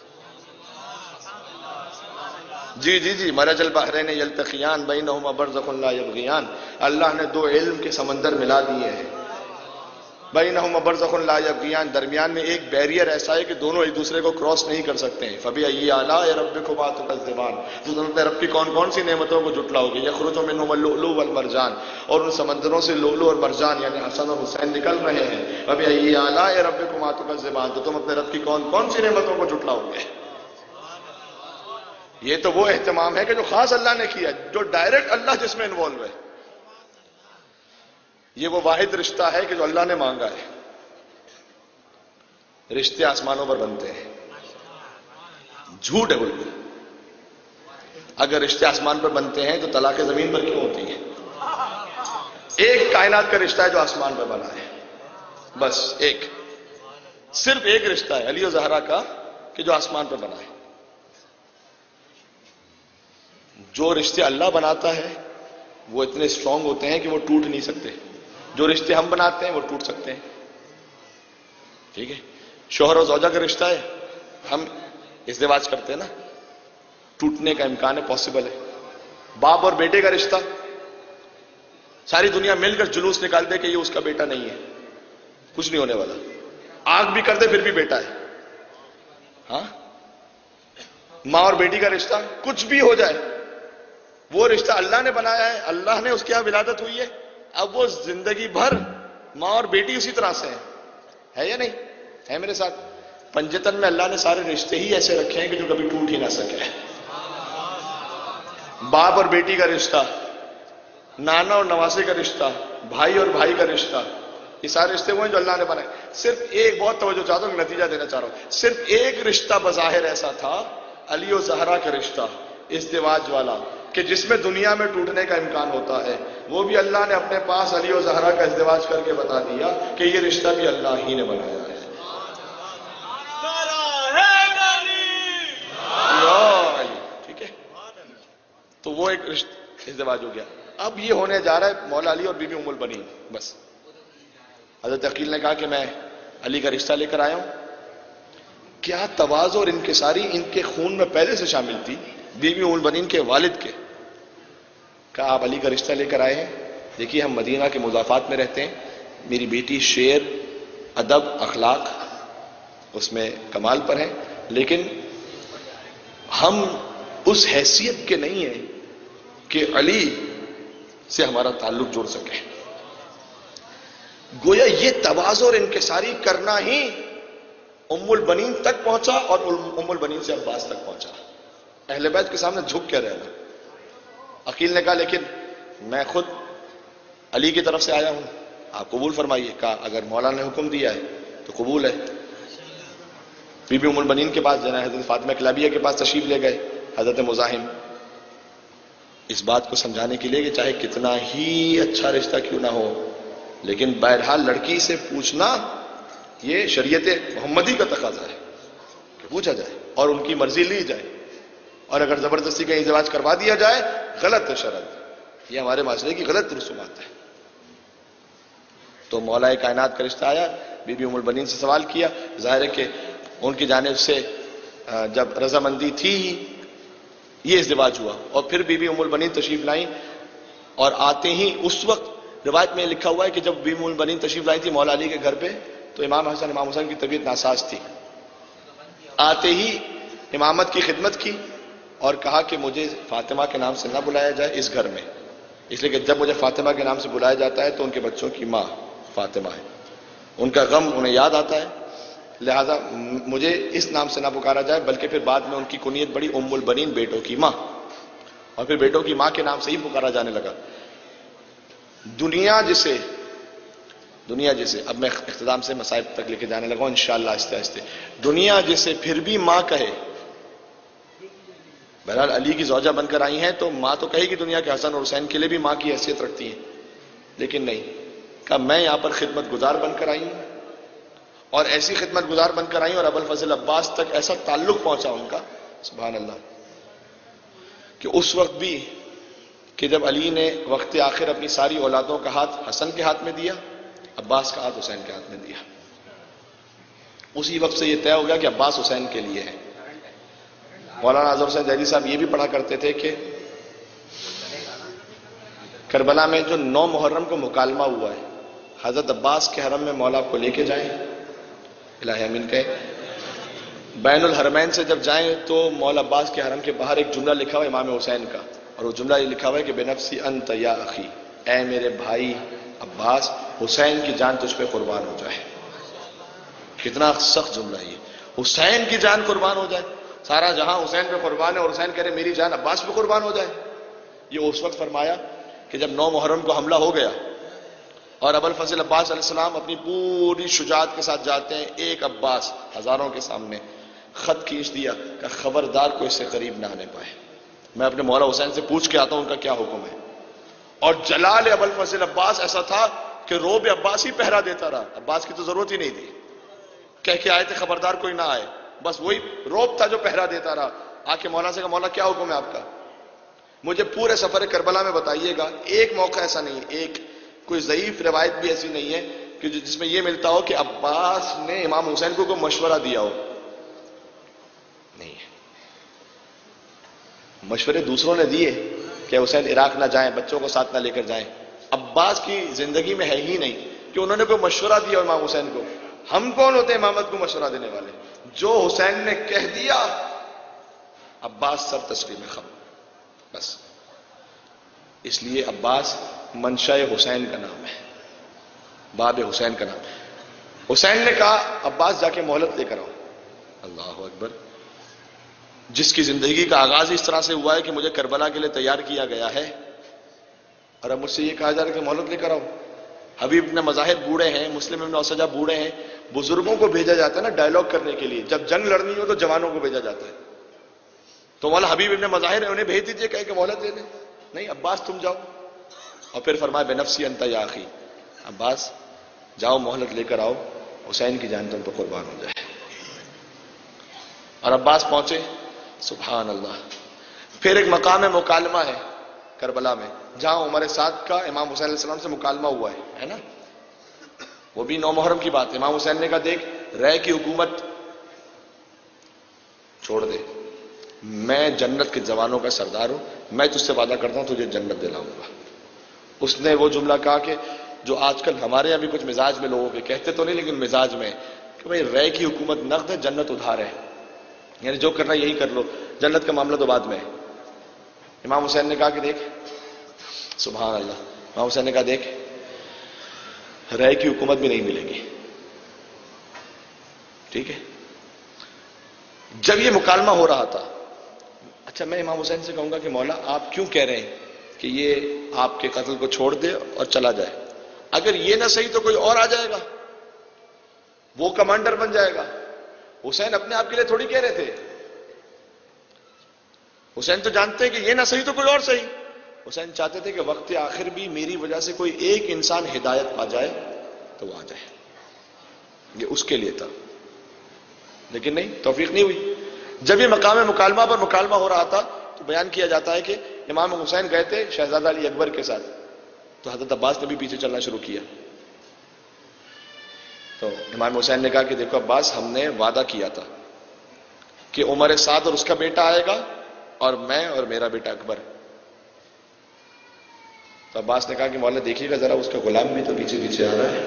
جی مرج البحرین یلتقیان بینہما برزخ لا یبغیان، اللہ نے دو علم کے سمندر ملا دیے ہیں۔ بینہما برزخ لا یبغیان، درمیان میں ایک بیریئر ایسا ہے کہ دونوں ایک دوسرے کو کراس نہیں کر سکتے ہیں۔ فبأی آلاء ربکما تکذبان، تو تم اپنے رب کی کون کون سی نعمتوں کو جھٹلاؤ گے؟ یخرج منہما اللؤلؤ والمرجان، اور ان سمندروں سے لؤلؤ اور مرجان یعنی حسن اور حسین نکل رہے ہیں۔ فبأی آلاء ربکما تکذبان، تو تم اپنے رب کی کون کون سی نعمتوں کو جھٹلاؤ گے؟ یہ تو وہ اہتمام ہے کہ جو خاص اللہ نے کیا، جو ڈائریکٹ اللہ جس میں انوالو ہے۔ یہ وہ واحد رشتہ ہے کہ جو اللہ نے مانگا ہے۔ رشتے آسمانوں پر بنتے ہیں، جھوٹ ہے بالکل۔ اگر رشتے آسمان پر بنتے ہیں تو طلاق زمین پر کیوں ہوتی ہے؟ ایک کائنات کا رشتہ ہے جو آسمان پر بنا ہے، بس ایک، صرف ایک رشتہ ہے علی و زہرا کا کہ جو آسمان پر بنا ہے۔ جو رشتے اللہ بناتا ہے وہ اتنے اسٹرانگ ہوتے ہیں کہ وہ ٹوٹ نہیں سکتے، جو رشتے ہم بناتے ہیں وہ ٹوٹ سکتے ہیں۔ ٹھیک ہے، شوہر اور زوجہ کا رشتہ ہے، ہم ازدواج کرتے ہیں نا، ٹوٹنے کا امکان ہے، پاسبل ہے۔ باپ اور بیٹے کا رشتہ، ساری دنیا مل کر جلوس نکال دے کہ یہ اس کا بیٹا نہیں ہے، کچھ نہیں ہونے والا، آگ بھی کر دے پھر بھی بیٹا ہے۔ ہاں، ماں اور بیٹی کا رشتہ، کچھ بھی ہو جائے، وہ رشتہ اللہ نے بنایا ہے، اللہ نے اس کے یہاں ولادت ہوئی ہے، اب وہ زندگی بھر ماں اور بیٹی اسی طرح سے ہے یا نہیں ہے؟ میرے ساتھ پنجتن میں اللہ نے سارے رشتے ہی ایسے رکھے ہیں کہ جو کبھی ٹوٹ ہی نہ سکے۔ باپ اور بیٹی کا رشتہ، نانا اور نواسے کا رشتہ، بھائی اور بھائی کا رشتہ، یہ سارے رشتے وہ ہیں جو اللہ نے بنائے۔ صرف ایک، بہت توجہ چاہتا ہوں، نتیجہ دینا چاہ رہا ہوں، صرف ایک رشتہ بظاہر ایسا تھا، علی و زہرا کا رشتہ، ازدواج والا، کہ جس میں دنیا میں ٹوٹنے کا امکان ہوتا ہے، وہ بھی اللہ نے اپنے پاس علی و زہرا کا ازدواج کر کے بتا دیا کہ یہ رشتہ بھی اللہ ہی نے بنایا ہے۔ ٹھیک ہے، تو وہ ایک ازدواج ہو گیا۔ اب یہ ہونے جا رہا ہے مولا علی اور بی بی ام البنین۔ بس حضرت عقیل نے کہا کہ میں علی کا رشتہ لے کر آیا ہوں۔ کیا تواضع اور انکساری ان کے خون میں پہلے سے شامل تھی، بی بی ام البنین کے والد کے۔ کہا آپ علی کا رشتہ لے کر آئے ہیں، دیکھیے ہم مدینہ کے مضافات میں رہتے ہیں، میری بیٹی شعر، ادب، اخلاق اس میں کمال پر ہے، لیکن ہم اس حیثیت کے نہیں ہیں کہ علی سے ہمارا تعلق جوڑ سکے۔ گویا یہ تواضع اور انکساری کرنا ہی ام البنین تک پہنچا اور ام البنین سے عباس تک پہنچا۔ اہل بیت کے سامنے جھک کے رہنا۔ عقیل نے کہا لیکن میں خود علی کی طرف سے آیا ہوں، آپ قبول فرمائیے۔ کہا اگر مولا نے حکم دیا ہے تو قبول ہے۔ بی بی ام البنین کے پاس جناب حضرت فاطمہ کلابیہ کے پاس تشریف لے گئے حضرت مزاحم، اس بات کو سمجھانے کے لیے کہ چاہے کتنا ہی اچھا رشتہ کیوں نہ ہو، لیکن بہرحال لڑکی سے پوچھنا یہ شریعت محمدی کا تقاضا ہے کہ پوچھا جائے اور ان کی مرضی لی جائے، اور اگر زبردستی کا ازدواج کروا دیا جائے غلط شرط، یہ ہمارے معاشرے کی غلط رسومات ہے۔ تو مولا کائنات کا رشتہ آیا، بی بی ام البنین سے سوال کیا، ظاہر ہے کہ ان کی جانب سے جب رضامندی تھی یہ ازدواج ہوا، اور پھر بی بی ام البنین تشریف لائیں، اور آتے ہی اس وقت روایت میں لکھا ہوا ہے کہ جب بی بی ام البنین تشریف لائی تھی مولا علی کے گھر پہ تو امام حسن امام حسین کی طبیعت ناساز تھی، آتے ہی امامت کی خدمت کی، اور کہا کہ مجھے فاطمہ کے نام سے نہ بلایا جائے اس گھر میں، اس لیے کہ جب مجھے فاطمہ کے نام سے بلایا جاتا ہے تو ان کے بچوں کی ماں فاطمہ ہے، ان کا غم انہیں یاد آتا ہے، لہذا مجھے اس نام سے نہ پکارا جائے، بلکہ پھر بعد میں ان کی کنیت بڑی ام البنین، بیٹوں کی ماں، اور پھر بیٹوں کی ماں کے نام سے ہی پکارا جانے لگا۔ دنیا جسے اب میں اختتام سے مصائب تک لے کے جانے لگا ہوں انشاءاللہ آہستہ آہستہ، دنیا جسے پھر بھی ماں کہے، بہرحال علی کی زوجہ بن کر آئی ہیں تو ماں تو کہے گی دنیا کے حسن اور حسین کے لیے بھی ماں کی حیثیت رکھتی ہیں، لیکن نہیں، کہا میں یہاں پر خدمت گزار بن کر آئی ہوں، اور ایسی خدمت گزار بن کر آئی اور ابوالفضل عباس تک ایسا تعلق پہنچا ان کا، سبحان اللہ، کہ اس وقت بھی کہ جب علی نے وقت آخر اپنی ساری اولادوں کا ہاتھ حسن کے ہاتھ میں دیا، عباس کا ہاتھ حسین کے ہاتھ میں دیا، اسی وقت سے یہ طے ہو گیا کہ عباس حسین کے لیے ہے۔ مولانا اظہر حسین دہلوی صاحب یہ بھی پڑھا کرتے تھے کہ کربلا میں جو 9 محرم کو مکالمہ ہوا ہے، حضرت عباس کے حرم میں مولا کو لے کے جائیں، الہی امین کہیں، بین الحرمین سے جب جائیں تو مولا عباس کے حرم کے باہر ایک جملہ لکھا ہوا ہے امام حسین کا، اور وہ جملہ یہ لکھا ہوا ہے کہ بنفسی انت یا اخی، اے میرے بھائی عباس، حسین کی جان تجھ پہ قربان ہو جائے۔ کتنا سخت جملہ ہے یہ، حسین کی جان قربان ہو جائے، سارا جہاں حسین پہ قربان ہے اور حسین کہہ رہے میری جان عباس پہ قربان ہو جائے۔ یہ اس وقت فرمایا کہ جب 9 محرم کو حملہ ہو گیا اور ابوالفضل عباس علیہ السلام اپنی پوری شجاعت کے ساتھ جاتے ہیں، ایک عباس ہزاروں کے سامنے خط کھینچ دیا کہ خبردار کو اس سے قریب نہ آنے پائے، میں اپنے مولا حسین سے پوچھ کے آتا ہوں ان کا کیا حکم ہے۔ اور جلال ابوالفضل عباس ایسا تھا کہ روب عباس ہی پہرا دیتا رہا، عباس کی تو ضرورت ہی نہیں تھی، کہہ کے آئے تھے خبردار کوئی نہ آئے، بس وہی روب تھا جو پہرا دیتا رہا۔ آ کے مولا سے کہا مولا کیا حکم ہے آپ کا، مجھے پورے سفر کربلا میں بتائیے گا، ایک موقع ایسا نہیں، ایک کوئی ضعیف روایت بھی ایسی نہیں ہے کہ جس میں یہ ملتا ہو کہ عباس نے امام حسین کو کوئی مشورہ دیا ہو، نہیں ہے، مشورے دوسروں نے دیے کہ حسین عراق نہ جائیں، بچوں کو ساتھ نہ لے کر جائیں، عباس کی زندگی میں ہے ہی نہیں کہ انہوں نے کوئی مشورہ دیا امام حسین کو۔ ہم کون ہوتے ہیں امامت کو مشورہ دینے والے؟ جو حسین نے کہہ دیا عباس سر تسلیم خم، بس۔ اس لیے عباس منشا حسین کا نام ہے، باب حسین کا نام ہے۔ حسین نے کہا عباس جا کے مہلت لے کر آؤ، اللہ اکبر، جس کی زندگی کا آغاز اس طرح سے ہوا ہے کہ مجھے کربلا کے لیے تیار کیا گیا ہے، اور اب مجھ سے یہ کہا جا رہا ہے کہ مہلت لے کر آؤ۔ حبیب ابن مظاہر بوڑھے ہیں، مسلم ابن اسجہ بوڑھے ہیں، بزرگوں کو بھیجا جاتا ہے نا ڈائیلاگ کرنے کے لیے، جب جنگ لڑنی ہو تو جوانوں کو بھیجا جاتا ہے، تو مولا حبیب ابن مظاہر انہیں بھیج دیجئے کہے کہ مہلت دے دیں، نہیں عباس تم جاؤ، اور پھر فرمایا بنفسی انت یا اخی، عباس جاؤ مہلت لے کر آؤ، حسین کی جان تم تو قربان ہو جائے۔ اور عباس پہنچے، سبحان اللہ۔ پھر ایک مقام مکالمہ ہے کربلا میں جہاں عمر سعد کا امام حسین علیہ السلام سے مکالمہ ہوا ہے نا، وہ بھی 9 محرم کی بات ہے۔ امام حسین نے کہا دیکھ رے کی حکومت چھوڑ دے، میں جنت کے جوانوں کا سردار ہوں، میں تجھ سے وعدہ کرتا ہوں تجھے جنت دلاؤں گا۔ اس نے وہ جملہ کہا کہ جو آج کل ہمارے یہاں بھی کچھ مزاج میں لوگوں کے کہتے تو نہیں لیکن مزاج میں کہ بھئی رے کی حکومت نقد ہے، جنت ادھار ہے، یعنی جو کرنا یہی کر لو، جنت کا معاملہ تو بعد میں ہے۔ امام حسین نے کہا کہ دیکھ، سبحان اللہ، امام حسین نے کہا دیکھ رے کی حکومت بھی نہیں ملے گی، ٹھیک ہے۔ جب یہ مکالمہ ہو رہا تھا، اچھا میں امام حسین سے کہوں گا کہ مولا آپ کیوں کہہ رہے ہیں کہ یہ آپ کے قتل کو چھوڑ دے اور چلا جائے، اگر یہ نہ صحیح تو کوئی اور آ جائے گا، وہ کمانڈر بن جائے گا۔ حسین اپنے آپ کے لیے تھوڑی کہہ رہے تھے، حسین تو جانتے ہیں کہ یہ نہ صحیح تو کوئی اور صحیح، حسین چاہتے تھے کہ وقت آخر بھی میری وجہ سے کوئی ایک انسان ہدایت پا جائے تو وہ آ جائے، یہ اس کے لیے تھا، لیکن نہیں، توفیق نہیں ہوئی۔ جب یہ مقام مکالمہ پر مکالمہ ہو رہا تھا تو بیان کیا جاتا ہے کہ امام حسین گئے تھے شہزادہ علی اکبر کے ساتھ، تو حضرت عباس نے بھی پیچھے چلنا شروع کیا، تو امام حسین نے کہا کہ دیکھو عباس، ہم نے وعدہ کیا تھا کہ عمر سعد اور اس کا بیٹا آئے گا اور میں اور میرا بیٹا اکبر، تو عباس نے کہا کہ مولا دیکھیے گا ذرا اس کا غلام بھی تو پیچھے پیچھے آ رہا ہے۔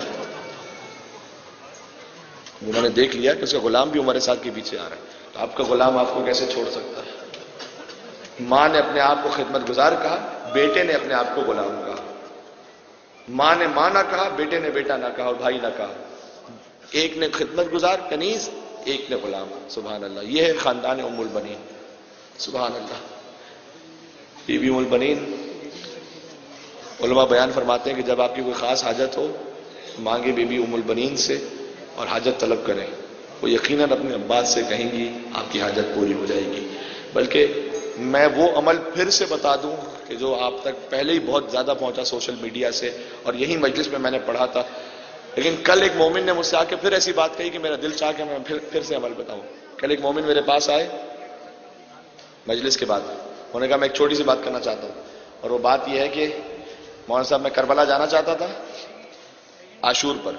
انہوں نے دیکھ لیا کہ اس کا غلام بھی عمر سعد کے پیچھے آ رہا ہے، تو آپ کا غلام آپ کو کیسے چھوڑ سکتا ہے؟ ماں نے اپنے آپ کو خدمت گزار کہا، بیٹے نے اپنے آپ کو غلام کہا۔ ماں نے ماں نہ کہا، بیٹے نے بیٹا نہ کہا اور بھائی نہ کہا۔ ایک نے خدمت گزار کنیز، ایک نے غلام۔ سبحان اللہ، یہ ہے خاندان ام البنین۔ سبحان اللہ۔ بی بی ام البنین، علماء بیان فرماتے ہیں کہ جب آپ کی کوئی خاص حاجت ہو مانگے بی بی ام البنین سے اور حاجت طلب کریں، وہ یقیناً اپنے عباس سے کہیں گی آپ کی حاجت پوری ہو جائے گی۔ بلکہ میں وہ عمل پھر سے بتا دوں کہ جو آپ تک پہلے ہی بہت زیادہ پہنچا سوشل میڈیا سے، اور یہی مجلس میں نے پڑھا تھا، لیکن کل ایک مومن نے مجھ سے آ کے پھر ایسی بات کہی کہ میرا دل چاہ کے میں پھر سے عمل بتاؤں۔ کل ایک مومن میرے پاس آئے مجلس کے بعد، انہوں نے کہا میں ایک چھوٹی سی بات کرنا چاہتا ہوں، اور وہ بات یہ ہے کہ مولانا صاحب میں کربلا جانا چاہتا تھا عاشور پر،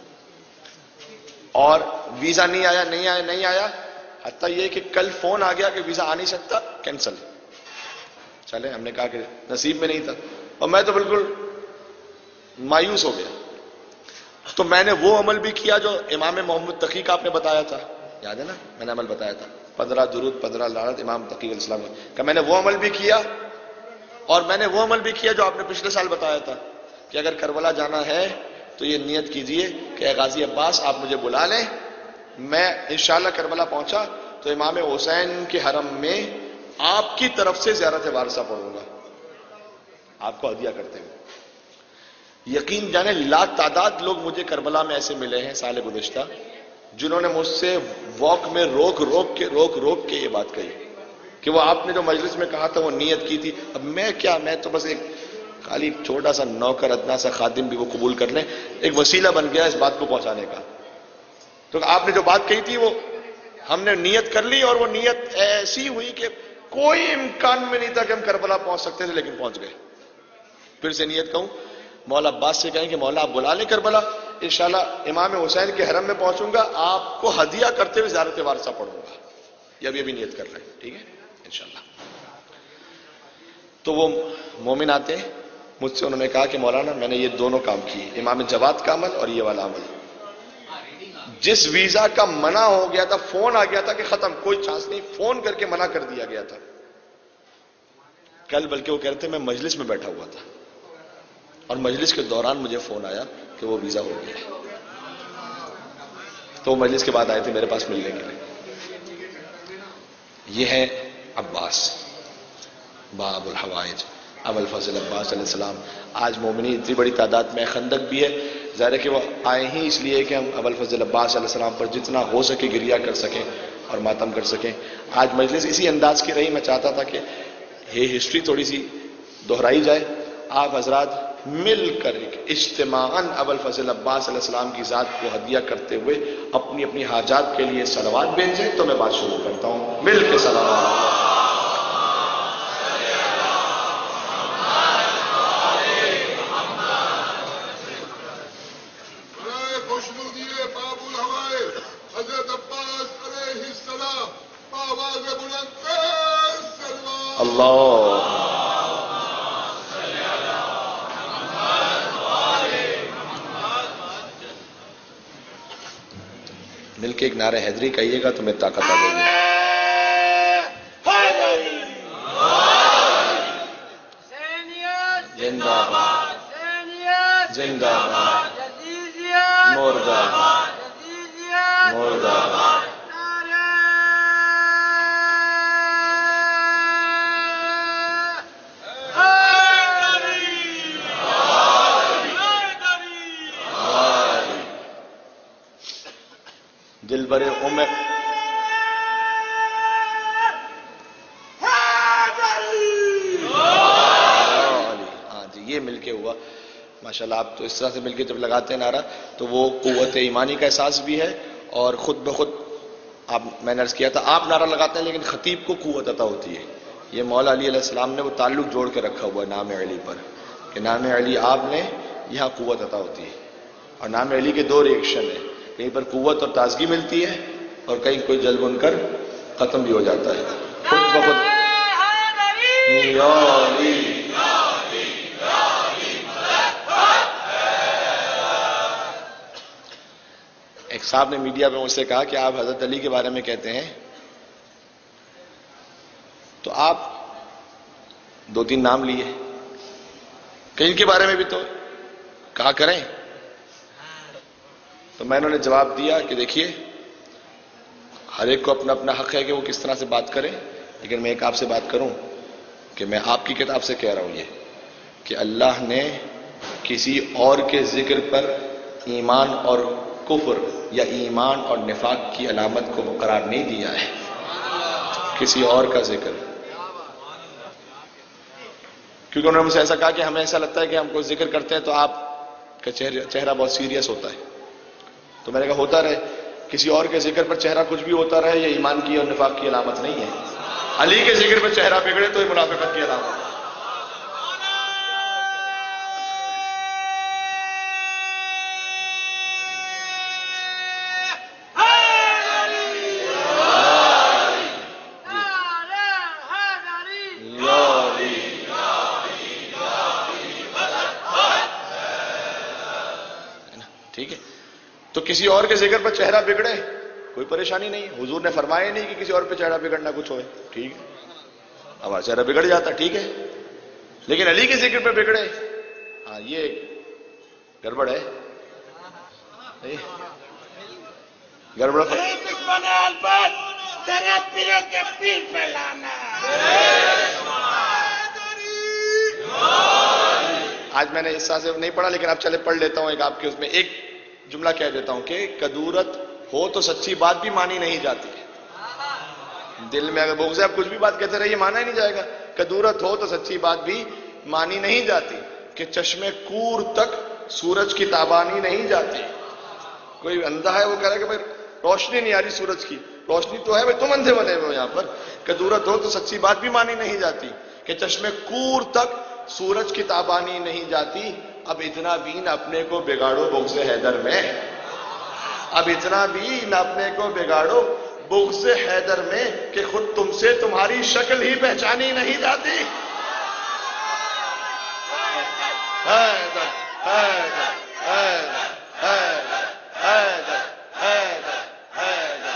اور ویزا نہیں آیا، حتیٰ یہ کہ کل فون آ گیا کہ ویزا آ نہیں سکتا، کینسل۔ چلے، ہم نے کہا کہ نصیب میں نہیں تھا، اور میں تو بالکل مایوس ہو گیا۔ تو میں نے وہ عمل بھی کیا جو امام محمد تقی کا آپ نے بتایا تھا، یاد ہے نا، میں نے عمل بتایا تھا 15 درود 15 لعنت امام تقی علیہ السلام کا، میں نے وہ عمل بھی کیا، اور میں نے وہ عمل بھی کیا جو آپ نے پچھلے سال بتایا تھا کہ اگر کربلا جانا ہے تو یہ نیت کیجئے کہ اے غازی عباس آپ مجھے بلا لیں، میں انشاءاللہ کربلا پہنچا تو امام حسین کے حرم میں آپ کی طرف سے زیارت وارثہ پڑھوں گا، آپ کو ہدیہ کرتے ہیں۔ یقین جانے لاکھ تعداد لوگ مجھے کربلا میں ایسے ملے ہیں سال گزشتہ جنہوں نے مجھ سے واک میں روک کے یہ بات کہی کہ وہ آپ نے جو مجلس میں کہا تھا وہ نیت کی تھی۔ اب میں کیا، میں تو بس ایک خالی چھوٹا سا نوکر، ادنا سا خادم بھی وہ قبول کر لیں، ایک وسیلہ بن گیا اس بات کو پہنچانے کا۔ تو آپ نے جو بات کہی تھی وہ ہم نے نیت کر لی، اور وہ نیت ایسی ہوئی کہ کوئی امکان میں نہیں تھا کہ ہم کربلا پہنچ سکتے تھے، لیکن پہنچ گئے۔ پھر سے نیت کہوں، مولا عباس سے کہیں کہ مولا آپ بلا لیں کربلا، انشاءاللہ امام حسین کے حرم میں پہنچوں گا، آپ کو ہدیہ کرتے ہوئے زیارت وارثہ پڑھوں گا۔ یہ بھی نیت کر رہے ہیں، ٹھیک ہے انشاءاللہ۔ تو وہ مومن آتے ہیں مجھ سے، انہوں نے کہا کہ مولانا میں نے یہ دونوں کام کیے، امام جواد کا عمل اور یہ والا عمل۔ جس ویزا کا منع ہو گیا تھا، فون آ گیا تھا کہ ختم، کوئی چانس نہیں، فون کر کے منع کر دیا گیا تھا کل، بلکہ وہ کہتے ہیں میں مجلس میں بیٹھا ہوا تھا اور مجلس کے دوران مجھے فون آیا کہ وہ ویزا ہو گیا ہے۔ تو وہ مجلس کے بعد آئے تھے میرے پاس ملنے کے لیے۔ یہ ہے عباس باب الحوائج، ابو الفضل عباس علیہ السلام۔ آج مومنین اتنی بڑی تعداد میں، خندق بھی ہے، ظاہر ہے کہ وہ آئے ہی اس لیے کہ ہم ابو الفضل عباس علیہ السلام پر جتنا ہو سکے گریہ کر سکیں اور ماتم کر سکیں۔ آج مجلس اسی انداز کی رہی، میں چاہتا تھا کہ یہ ہسٹری تھوڑی سی دہرائی جائے، آپ حضرات مل کر اجتماعاً ابو الفضل عباس علیہ السلام کی ذات کو ہدیہ کرتے ہوئے اپنی اپنی حاجات کے لیے صلوات بھیجیں۔ تو میں بات شروع کرتا ہوں، مل کے صلوات۔ اللہ مل کے ایک نعرہ حیدری کہیے گا تو میں طاقت آ جائے گی۔ زندہ باد، زندہ باد، مردہ باد، مردہ باد۔ دل برے عمر ہاں جی، یہ مل کے ہوا ماشاءاللہ۔ آپ تو اس طرح سے مل کے جب لگاتے ہیں نعرہ تو وہ قوت ایمانی کا احساس بھی ہے، اور خود بخود آپ، میں نے عرض کیا تھا آپ نعرہ لگاتے ہیں لیکن خطیب کو قوت عطا ہوتی ہے۔ یہ مولا علی علیہ السلام نے وہ تعلق جوڑ کے رکھا ہوا ہے نام علی پر، کہ نام علی آپ نے یہاں قوت عطا ہوتی ہے۔ اور نام علی کے دو ریئیکشن ہیں، کہیں پر قوت اور تازگی ملتی ہے اور کہیں کوئی جل بن کر ختم بھی ہو جاتا ہے خود بخود۔ ایک صاحب نے میڈیا پہ مجھ سے کہا کہ آپ حضرت علی کے بارے میں کہتے ہیں تو آپ دو تین نام لیے کہ ان کے بارے میں بھی تو کہا کریں. تو میں نے جواب دیا کہ دیکھیے ہر ایک کو اپنا اپنا حق ہے کہ وہ کس طرح سے بات کرے، لیکن میں ایک آپ سے بات کروں کہ میں آپ کی کتاب سے کہہ رہا ہوں یہ کہ اللہ نے کسی اور کے ذکر پر ایمان اور کفر یا ایمان اور نفاق کی علامت کو قرار نہیں دیا ہے. کسی اور کا ذکر، کیونکہ انہوں نے مجھ سے ایسا کہا کہ ہمیں ایسا لگتا ہے کہ ہم کو ذکر کرتے ہیں تو آپ کا چہرہ بہت سیریس ہوتا ہے. تو میں نے کہا ہوتا رہے، کسی اور کے ذکر پر چہرہ کچھ بھی ہوتا رہے، یہ ایمان کی اور نفاق کی علامت نہیں ہے. علی کے ذکر پر چہرہ بگڑے تو یہ منافقت کی علامت ہے. ٹھیک ہے، تو کسی اور کے ذکر پر چہرہ بگڑے کوئی پریشانی نہیں. حضور نے فرمایا نہیں کہ کسی اور پہ چہرہ بگڑنا کچھ ہوئے، ٹھیک ہے، ہمارا چہرہ بگڑ جاتا ٹھیک ہے، لیکن علی کے ذکر پہ بگڑے، ہاں یہ گڑبڑ ہے. گڑبڑ آج میں نے اس طرح سے نہیں پڑھا، لیکن اب چلے پڑھ لیتا ہوں. ایک آپ کے اس میں ایک جملہ کہہ دیتا ہوں کہ کدورت ہو تو سچی بات بھی مانی نہیں جاتی. دل میں اگر بغض ہے، آپ کچھ بھی بات کہتے رہیے مانا ہی نہیں جائے گا. کدورت ہو تو سچی بات بھی مانی نہیں جاتی کہ چشمے کور تک سورج کی تابانی نہیں جاتی. کوئی اندھا ہے وہ کہہ رہا ہے کہ بھائی روشنی نہیں آ رہی سورج کی، روشنی تو ہے بھائی، تم اندھے بنے ہوئے یہاں پر. کدورت ہو تو سچی بات بھی مانی نہیں جاتی کہ چشمے کور تک سورج کی تابانی نہیں جاتی. اب اتنا بھی نہ اپنے کو بگاڑو بغض حیدر میں، اب اتنا بھی نہ اپنے کو بگاڑو بغض حیدر میں کہ خود تم سے تمہاری شکل ہی پہچانی نہیں جاتی. حیدر حیدر حیدر حیدر حیدر حیدر حیدر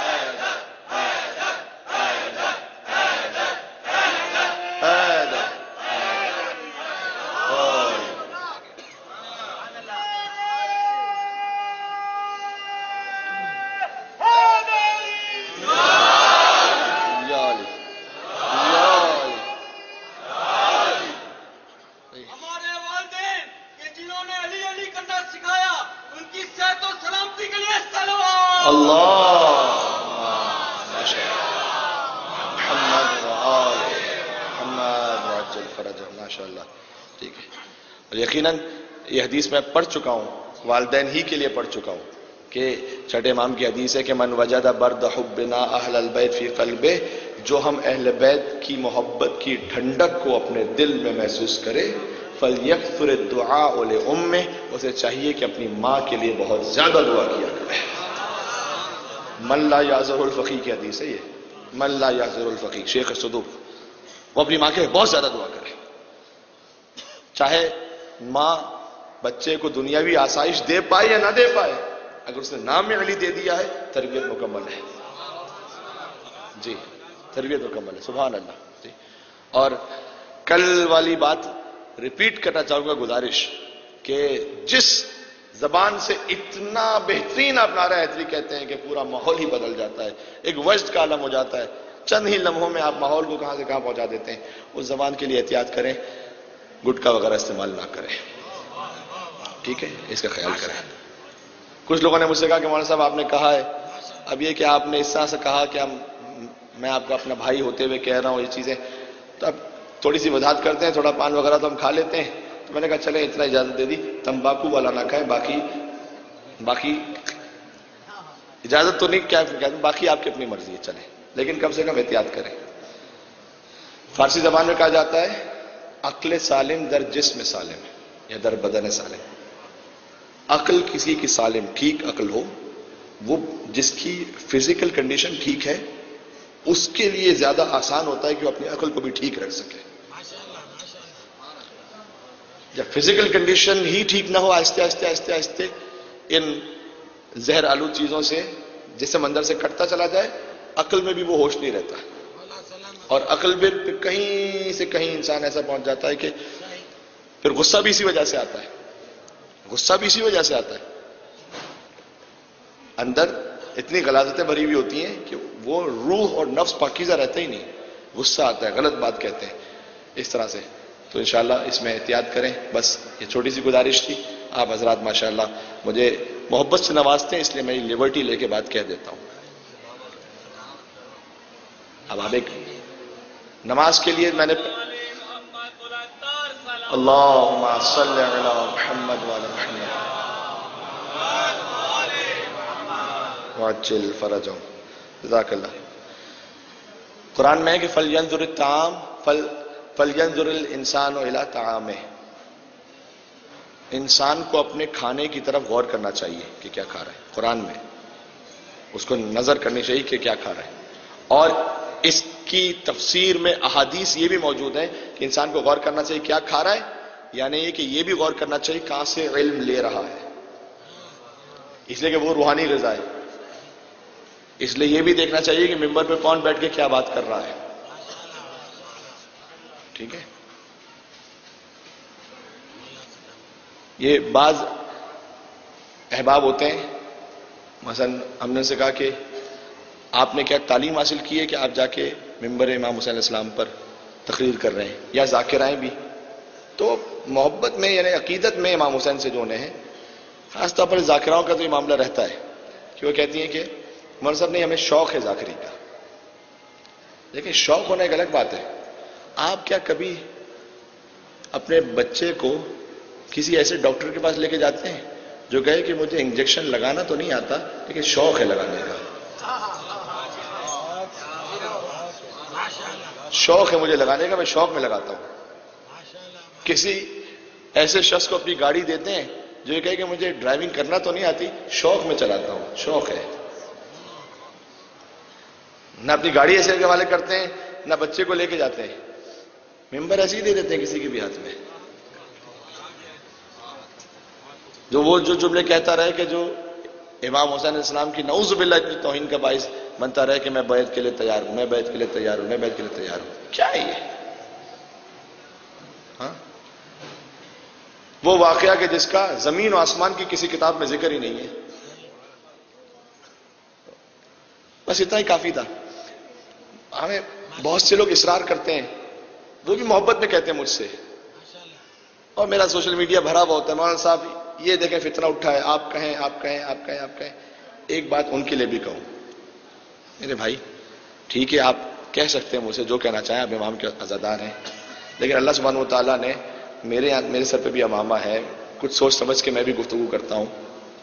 یقیناً یہ حدیث میں پڑھ چکا ہوں، والدین ہی کے لیے پڑھ چکا ہوں کہ چھٹے امام کی حدیث ہے کہ من وجد برد حبنا اہل البیت فی قلبہ، جو ہم اہل بیت کی محبت کی ٹھنڈک کو اپنے دل میں محسوس کرے، فلیکثر الدعاء لامہ، اسے چاہیے کہ اپنی ماں کے لیے بہت زیادہ دعا کیا کرے. من لا یعذر الفقی کی حدیث ہے یہ، من لا یعذر الفقی، شیخ صدوق، وہ اپنی ماں کے لیے بہت زیادہ دعا کرے. چاہے ماں بچے کو دنیاوی آسائش دے پائے یا نہ دے پائے، اگر اس نے نام علی دے دیا ہے تربیت مکمل ہے. جی تربیت مکمل ہے، سبحان اللہ. جی اور کل والی بات ریپیٹ کرنا چاہوں گا، گزارش کہ جس زبان سے اتنا بہترین آپ نعرہ حیدری کہتے ہیں کہ پورا ماحول ہی بدل جاتا ہے، ایک وجد کا عالم ہو جاتا ہے، چند ہی لمحوں میں آپ ماحول کو کہاں سے کہاں پہنچا دیتے ہیں. اس زبان کے لیے احتیاط کریں، گٹکا وغیرہ استعمال نہ کریں، ٹھیک ہے، اس کا خیال کریں. کچھ لوگوں نے مجھ سے کہا کہ مولانا صاحب آپ نے کہا ہے، اب یہ کہ آپ نے اس طرح سے کہا کہ میں آپ کا اپنا بھائی ہوتے ہوئے کہہ رہا ہوں یہ چیزیں، تو اب تھوڑی سی وضاحت کرتے ہیں. تھوڑا پان وغیرہ تو ہم کھا لیتے ہیں، تو میں نے کہا چلیں اتنا اجازت دے دی، تمباکو والا نہ کھائیں، باقی اجازت تو نہیں، کیا باقی آپ کی اپنی مرضی ہے، چلیں لیکن کم سے کم احتیاط کریں. فارسی زبان میں کہا جاتا ہے عقل سالم در جسم سالم یا در بدن سالم. عقل کسی کی سالم ٹھیک عقل ہو، وہ جس کی فزیکل کنڈیشن ٹھیک ہے اس کے لیے زیادہ آسان ہوتا ہے کہ وہ اپنی عقل کو بھی ٹھیک رکھ سکے. جب فزیکل کنڈیشن ہی ٹھیک نہ ہو، آہستہ آہستہ آہستہ آہستہ ان زہر آلود چیزوں سے جسم اندر سے کٹتا چلا جائے، عقل میں بھی وہ ہوش نہیں رہتا. اور عقل پھر کہیں سے کہیں انسان ایسا پہنچ جاتا ہے کہ پھر غصہ بھی اسی وجہ سے آتا ہے، غصہ بھی اسی وجہ سے آتا ہے. اندر اتنی غلاظتیں بھری ہوئی ہوتی ہیں کہ وہ روح اور نفس پاکیزہ رہتا ہی نہیں، غصہ آتا ہے، غلط بات کہتے ہیں اس طرح سے. تو انشاءاللہ اس میں احتیاط کریں. بس یہ چھوٹی سی گزارش تھی. آپ حضرات ماشاءاللہ مجھے محبت سے نوازتے ہیں، اس لیے میں لیبرٹی لے کے بات کہہ دیتا ہوں. اب آپ ایک نماز کے لیے میں نے اللہم صلی علی محمد وعلی محمد وعجل فرجہم. جزاک اللہ. قرآن میں ہے کہ فَلْيَنْظُرِ الطَّعَامَ فَلْيَنْظُرِ الْإِنسَانُ إِلَىٰ طَعَامِهِ. انسان کو اپنے کھانے کی طرف غور کرنا چاہیے کہ کیا کھا رہا ہے. قرآن میں اس کو نظر کرنی چاہیے کہ کیا کھا رہا ہے. اور اس کی تفسیر میں احادیث یہ بھی موجود ہیں کہ انسان کو غور کرنا چاہیے کیا کھا رہا ہے، یعنی یہ کہ یہ بھی غور کرنا چاہیے کہاں سے علم لے رہا ہے، اس لیے کہ وہ روحانی غذا ہے. اس لیے یہ بھی دیکھنا چاہیے کہ ممبر پہ کون بیٹھ کے کیا بات کر رہا ہے. ٹھیک ہے. یہ بعض احباب ہوتے ہیں، مثلا ہم نے ان سے کہا کہ آپ نے کیا تعلیم حاصل کی ہے کہ آپ جا کے ممبر امام حسین علیہ السلام پر تقریر کر رہے ہیں، یا ذاکرائیں بھی. تو محبت میں یعنی عقیدت میں امام حسین سے جوڑے ہیں. خاص طور پر ذاکراؤں کا تو یہ معاملہ رہتا ہے کہ وہ کہتی ہیں کہ مولانا صاحب نہیں، ہمیں شوق ہے ذاکری کا. لیکن شوق ہونا ایک الگ بات ہے. آپ کیا کبھی اپنے بچے کو کسی ایسے ڈاکٹر کے پاس لے کے جاتے ہیں جو کہے کہ مجھے انجیکشن لگانا تو نہیں آتا لیکن شوق ہے لگانے کا، شوق ہے مجھے لگانے کا، میں شوق میں لگاتا ہوں. کسی ایسے شخص کو اپنی گاڑی دیتے ہیں جو یہ کہے کہ مجھے ڈرائیونگ کرنا تو نہیں آتی، شوق میں چلاتا ہوں، شوق ہے. نہ اپنی گاڑی ایسے کے حوالے کرتے ہیں نہ بچے کو لے کے جاتے ہیں. ممبر ایسے ہی دے دیتے ہیں کسی کے بھی ہاتھ میں، جو جملے کہتا رہے کہ جو امام حسین علیہ السلام کی نعوذ باللہ اتنی توہین کا باعث بنتا رہے کہ میں بیعت کے لیے تیار ہوں، میں بیعت کے لیے تیار ہوں، میں بیعت کے لیے تیار ہوں. کیا ہے یہ؟ ہاں، وہ واقعہ کہ جس کا زمین و آسمان کی کسی کتاب میں ذکر ہی نہیں ہے. بس اتنا ہی کافی تھا. ہمیں بہت سے لوگ اصرار کرتے ہیں، وہ بھی محبت میں کہتے ہیں مجھ سے، اور میرا سوشل میڈیا بھرا ہوا ہوتا ہے، مولانا صاحب یہ دیکھیں فتنہ اٹھا ہے، آپ کہیں آپ کہیں آپ کہیں آپ کہیں. ایک بات ان کے لیے بھی کہوں، میرے بھائی ٹھیک ہے آپ کہہ سکتے ہیں مجھ سے جو کہنا چاہیں، آپ امام کے عزادار ہیں، لیکن اللہ سبحانہ و تعالیٰ نے میرے سر پہ بھی امامہ ہے، کچھ سوچ سمجھ کے میں بھی گفتگو کرتا ہوں.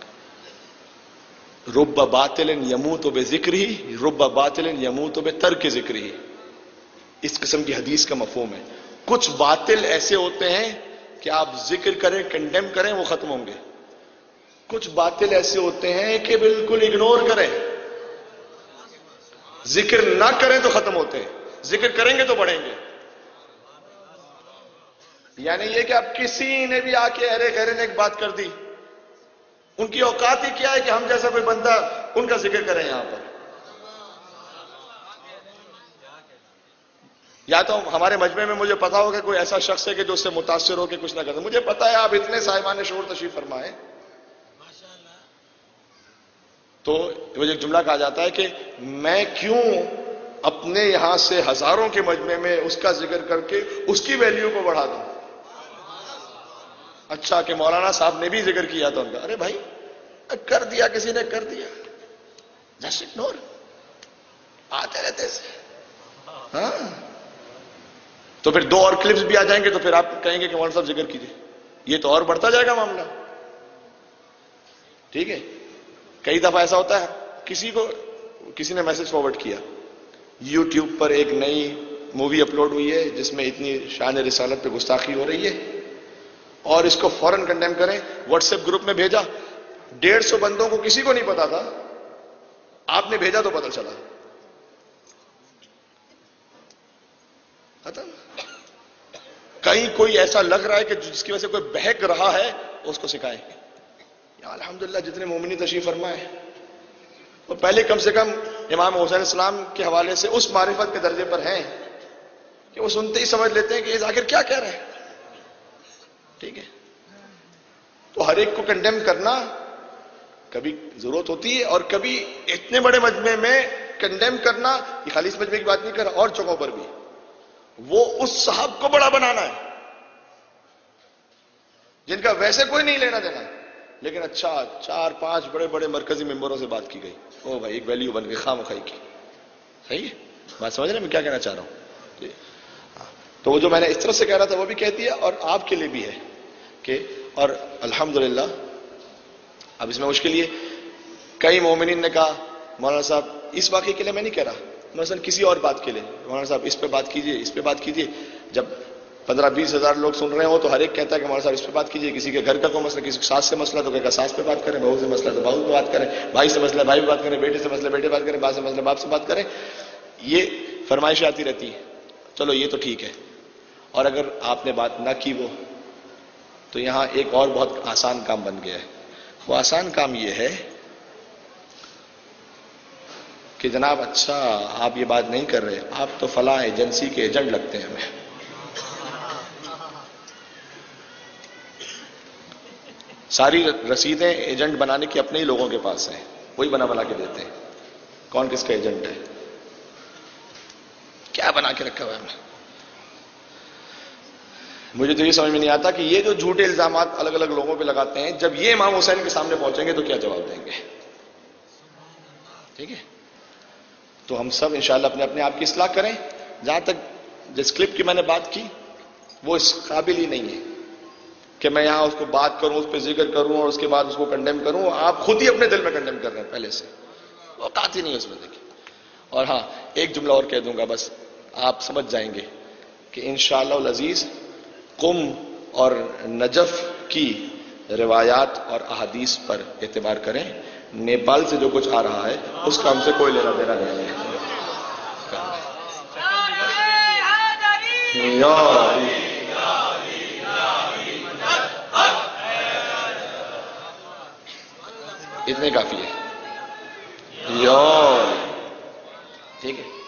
رب باطل یموت بذکرہ رب باطل یموت بترک ذکرہ، اس قسم کی حدیث کا مفہوم ہے. کچھ باطل ایسے ہوتے ہیں کہ آپ ذکر کریں، کنڈیم کریں، وہ ختم ہوں گے. کچھ باطل ایسے ہوتے ہیں کہ بالکل اگنور کریں، ذکر نہ کریں تو ختم ہوتے ہیں، ذکر کریں گے تو بڑھیں گے. یعنی یہ کہ اب کسی نے بھی آ کے ارے گہرے نے ایک بات کر دی، ان کی اوقات ہی کیا ہے کہ ہم جیسا کوئی بندہ ان کا ذکر کریں یہاں پر. یا تو ہمارے مجمع میں مجھے پتا ہو کہ کوئی ایسا شخص ہے کہ جو اس سے متاثر ہو کے کچھ نہ کرتا. مجھے پتا ہے آپ اتنے صاحبان شعور تشریف فرمائے، تو مجھے ایک جملہ کہا جاتا ہے کہ میں کیوں اپنے یہاں سے ہزاروں کے مجمع میں اس کا ذکر کر کے اس کی ویلیو کو بڑھا دوں. اچھا کہ مولانا صاحب نے بھی ذکر کیا تھا ان کا، ارے بھائی کر دیا کسی نے، کر دیا، جسٹ اگنور، آتے رہتے سے. ہاں تو پھر دو اور کلپس بھی آ جائیں گے تو پھر آپ کہیں گے کہ مولانا صاحب ذکر کیجئے، یہ تو اور بڑھتا جائے گا معاملہ. ٹھیک ہے. کئی دفعہ ایسا ہوتا ہے کسی نے میسج فارورڈ کیا، یوٹیوب پر ایک نئی مووی اپلوڈ ہوئی ہے جس میں اتنی شان رسالت پہ گستاخی ہو رہی ہے اور اس کو فوراً کنڈیم کریں. واٹس ایپ گروپ میں بھیجا، 150 بندوں کو کسی کو نہیں پتا تھا، آپ نے بھیجا تو پتہ چلا. ختم. کہیں کوئی ایسا لگ رہا ہے کہ جس کی وجہ سے کوئی بہک رہا ہے اس کو سکھائیں. یا الحمدللہ جتنے مومنی تشریف فرمائے وہ پہلے کم سے کم امام حسین السلام کے حوالے سے اس معرفت کے درجے پر ہیں کہ وہ سنتے ہی سمجھ لیتے ہیں کہ یہ ذاکر کیا کہہ رہے ہیں. ٹھیک ہے؟ تو ہر ایک کو کنڈیم کرنا کبھی ضرورت ہوتی ہے، اور کبھی اتنے بڑے مجمع میں کنڈیم کرنا، یہ خالی اس مجمع کی بات نہیں کر رہا، اور جگہوں پر بھی وہ اس صاحب کو بڑا بنانا ہے جن کا ویسے کوئی نہیں لینا دینا، لیکن اچھا 4-5 بڑے بڑے مرکزی ممبروں سے بات کی گئی، او بھائی ایک ویلیو بن کے خواہ مخواہی کی. صحیح ہے بات سمجھ رہے ہیں میں کیا کہنا چاہ رہا ہوں؟ تو وہ جو میں نے اس طرح سے کہہ رہا تھا وہ بھی کہہ دیا، اور آپ کے لیے بھی ہے کہ، اور الحمدللہ اب اس میں مشکل یہ، کئی مومنین نے کہا مولانا صاحب اس واقعے کے لیے میں نہیں کہہ رہا، مثلا کسی اور بات کے لیے، مولانا صاحب اس پہ بات کیجئے، اس پہ بات کیجئے. جب 15-20 ہزار لوگ سن رہے ہو تو ہر ایک کہتا ہے کہ مولانا صاحب اس پہ بات کیجئے. کسی کے گھر کا کوئی مسئلہ، کسی ساس سے مسئلہ تو کہتا ساس پہ بات کریں، بہو سے مسئلہ تو بہو پہ بات کریں، بھائی سے مسئلہ بھائی پہ بات کریں، بیٹے سے مسئلہ بیٹے بات کریں، باپ سے مسئلہ باپ سے بات کریں. یہ فرمائش آتی رہتی ہے. چلو یہ تو ٹھیک ہے، اور اگر آپ نے بات نہ کی وہ، تو یہاں ایک اور بہت آسان کام بن گیا ہے. وہ آسان کام یہ ہے کہ جناب اچھا آپ یہ بات نہیں کر رہے، آپ تو فلاں ایجنسی کے ایجنٹ لگتے ہیں ہمیں. ساری رسیدیں ایجنٹ بنانے کی اپنے ہی لوگوں کے پاس ہیں، وہی بنا کے دیتے ہیں. کون کس کا ایجنٹ ہے، کیا بنا کے رکھا ہوا ہے ہم نے. مجھے تو یہ سمجھ میں نہیں آتا کہ یہ جو جھوٹے الزامات الگ الگ لوگوں پہ لگاتے ہیں، جب یہ امام حسین کے سامنے پہنچیں گے تو کیا جواب دیں گے. ٹھیک ہے؟ تو ہم سب انشاءاللہ اپنے اپنے آپ کی اصلاح کریں. جہاں تک جس کلپ کی میں نے بات کی وہ اس قابل ہی نہیں ہے کہ میں یہاں اس کو بات کروں، اس پہ ذکر کروں اور اس کے بعد اس کو کنڈیم کروں. آپ خود ہی اپنے دل میں کنڈیم کر رہے ہیں پہلے سے، اوقات ہی نہیں ہے اس میں. دیکھیں، اور ہاں ایک جملہ اور کہہ دوں گا بس، آپ سمجھ جائیں گے کہ انشاءاللہ العزیز قم اور نجف کی روایات اور احادیث پر اعتبار کریں. نیپال سے جو کچھ آ رہا ہے اس کا ہم سے کوئی لینا دینا نہیں ہے. اتنے کافی ہے. ٹھیک ہے،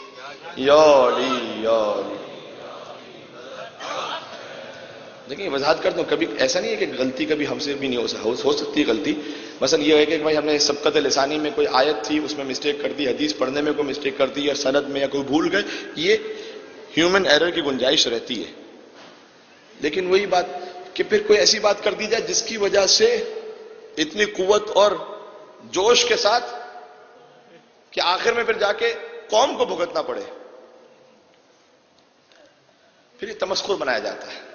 دیکھیں وضاحت کر دوں، کبھی ایسا نہیں ہے کہ غلطی کبھی ہم سے بھی نہیں ہو سکتی غلطی. مثلا یہ ہے کہ بھائی ہم نے سبقت لسانی میں کوئی آیت تھی اس میں مسٹیک کر دی، حدیث پڑھنے میں کوئی مسٹیک کر دی، یا سند میں یا کوئی بھول گئے، یہ ہیومن ایرر کی گنجائش رہتی ہے. لیکن وہی بات کہ پھر کوئی ایسی بات کر دی جائے جس کی وجہ سے اتنی قوت اور جوش کے ساتھ کہ آخر میں پھر جا کے قوم کو بھگتنا پڑے، پھر یہ تمسخر بنایا جاتا ہے.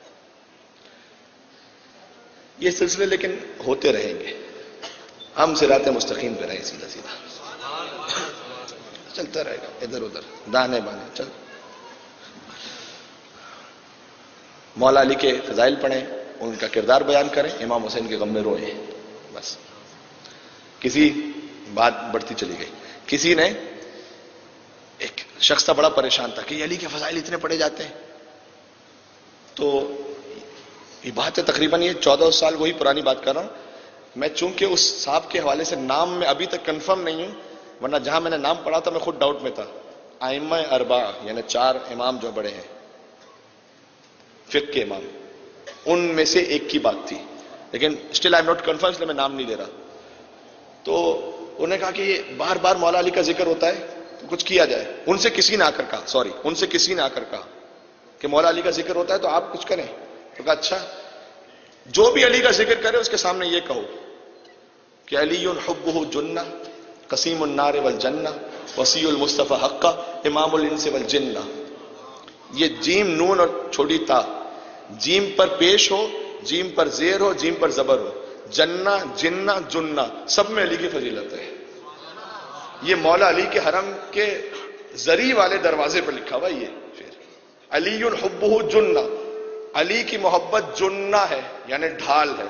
یہ سلسلے لیکن ہوتے رہیں گے، ہم صراط مستقیم پہ رہیں، سیدھا سیدھا چلتا رہے گا، ادھر ادھر دانے بانے چل. مولا علی کے فضائل پڑھیں، ان کا کردار بیان کریں، امام حسین کے غم میں روئیں. بس کسی بات بڑھتی چلی گئی. کسی نے، ایک شخص تھا بڑا پریشان تھا کہ علی کے فضائل اتنے پڑھے جاتے ہیں. تو یہ بات ہے تقریباً یہ 14 سال وہی پرانی بات کر رہا ہوں میں، چونکہ اس صاحب کے حوالے سے نام میں ابھی تک کنفرم نہیں ہوں، ورنہ جہاں میں نے نام پڑھا تھا میں خود ڈاؤٹ میں تھا. ائمہ اربعہ یعنی 4 امام جو بڑے ہیں فقہ کے امام، ان میں سے ایک کی بات تھی، لیکن still I am not confirm, اس لیے میں نام نہیں لے رہا. تو انہوں نے کہا کہ یہ بار بار مولا علی کا ذکر ہوتا ہے تو کچھ کیا جائے. ان سے کسی نے آ کر کہا کہ مولا علی کا ذکر ہوتا ہے تو آپ کچھ کریں. تو کہا اچھا، جو بھی علی کا ذکر کرے اس کے سامنے یہ کہو کہ علی حبہ جنہ قسیم النار والجنہ وسیع المصطفى حقہ امام الانس والجنہ. یہ جیم نون اور چھوٹی تا، جیم پر پیش ہو، جیم پر زیر ہو، جیم پر زبر ہو، جنہ جنہ جنہ سب میں علی کی فضیلت ہے. یہ مولا علی کے حرم کے زری والے دروازے پر لکھا ہوا یہ. پھر علی حبہ جنہ، علی کی محبت جنہ ہے یعنی ڈھال ہے.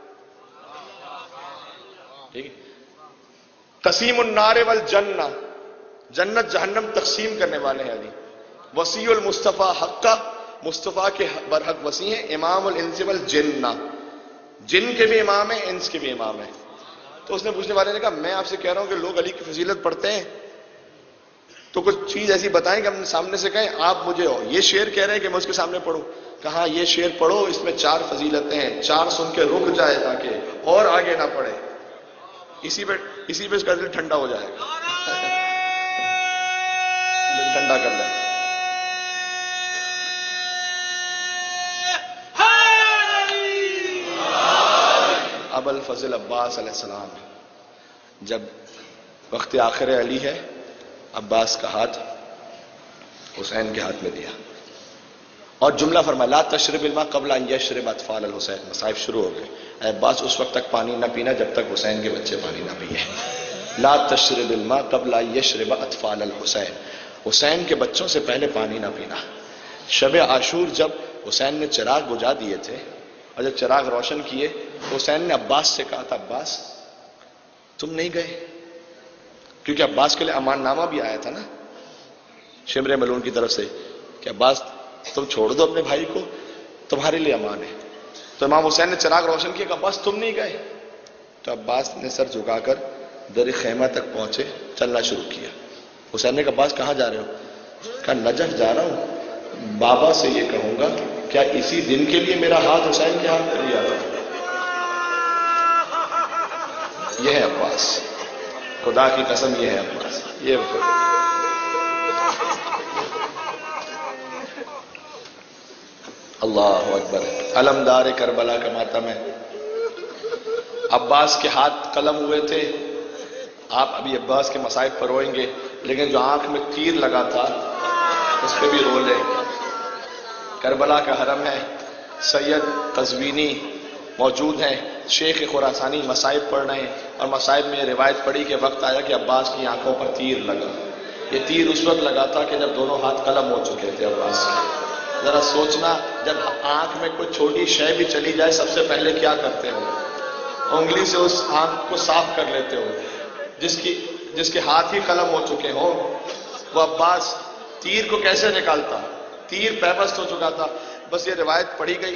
ٹھیک ہے. قسیم النار والجنہ، جنت جہنم تقسیم کرنے والے ہیں علی. وسیع المصطفیٰ حقہ، مصطفیٰ کے برحق وسیع ہیں. امام الانس والجنہ، جن کے بھی امام ہیں انس کے بھی امام ہیں. تو اس نے پوچھنے والے نے کہا میں آپ سے کہہ رہا ہوں کہ لوگ علی کی فضیلت پڑھتے ہیں تو کچھ چیز ایسی بتائیں کہ ہم سامنے سے کہیں آپ مجھے یہ شعر کہہ رہے ہیں کہ میں اس کے سامنے پڑھوں. کہا یہ شعر پڑھو، اس میں 4 فضیلتیں ہیں، 4 سن کے رک جائے تاکہ اور آگے نہ پڑھے. اسی پہ اس کا دل ٹھنڈا ہو جائے گا. دل ٹھنڈا کر لیں. ابو الفضل عباس علیہ السلام جب وقت آخر علی ہے، عباس کا ہاتھ حسین کے ہاتھ میں دیا اور جملہ فرمایا لا تشرب الماء قبل ان یشرب اطفال الحسین. مصائب شروع ہو گئے. اے عباس اس وقت تک پانی نہ پینا جب تک حسین کے بچے پانی نہ پیئے. لا تشرب الماء قبل ان یشرب اطفال الحسین. حسین کے بچوں سے پہلے پانی نہ پینا. شب عاشور جب حسین نے چراغ بجھا دیے تھے اور جب چراغ روشن کیے تو حسین نے عباس سے کہا تھا عباس تم نہیں گئے؟ کیونکہ عباس کے لیے امان نامہ بھی آیا تھا نا شمر ملون کی طرف سے کہ عباس تم چھوڑ دو اپنے بھائی کو، تمہارے لیے امان ہے. تو امام حسین نے چراغ روشن کیا کہ عباس تم نہیں گئے؟ تو عباس نے سر جھکا کر در خیمہ تک پہنچے، چلنا شروع کیا. حسین نے کہا عباس کہاں جا رہے ہو؟ کہا نجف جا رہا ہوں، بابا سے یہ کہوں گا کیا اسی دن کے لیے میرا ہاتھ حسین کے ہاتھ میں دیا تھا. یہ ہے عباس، خدا کی قسم یہ ہے عباس. یہ اللہ اکبر. علمدار کربلا کا ماتم ہے. عباس کے ہاتھ قلم ہوئے تھے. آپ ابھی عباس کے مصائب پر روئیں گے، لیکن جو آنکھ میں تیر لگا تھا اس پہ بھی رو لیں. کربلا کا حرم ہے، سید قزوینی موجود ہیں، شیخ خراسانی مصائب پڑھ رہے ہیں اور مصائب میں یہ روایت پڑھی کہ وقت آیا کہ عباس کی آنکھوں پر تیر لگا. یہ تیر اس وقت لگا تھا کہ جب دونوں ہاتھ قلم ہو چکے تھے عباس کے. ذرا سوچنا جب آنکھ میں کوئی چھوٹی شے بھی چلی جائے سب سے پہلے کیا کرتے ہو؟ انگلی سے اس آنکھ کو صاف کر لیتے ہو. جس کے ہاتھ ہی قلم ہو چکے ہوں وہ عباس تیر کو کیسے نکالتا؟ تیر پیبست ہو چکا تھا. بس یہ روایت پڑھی گئی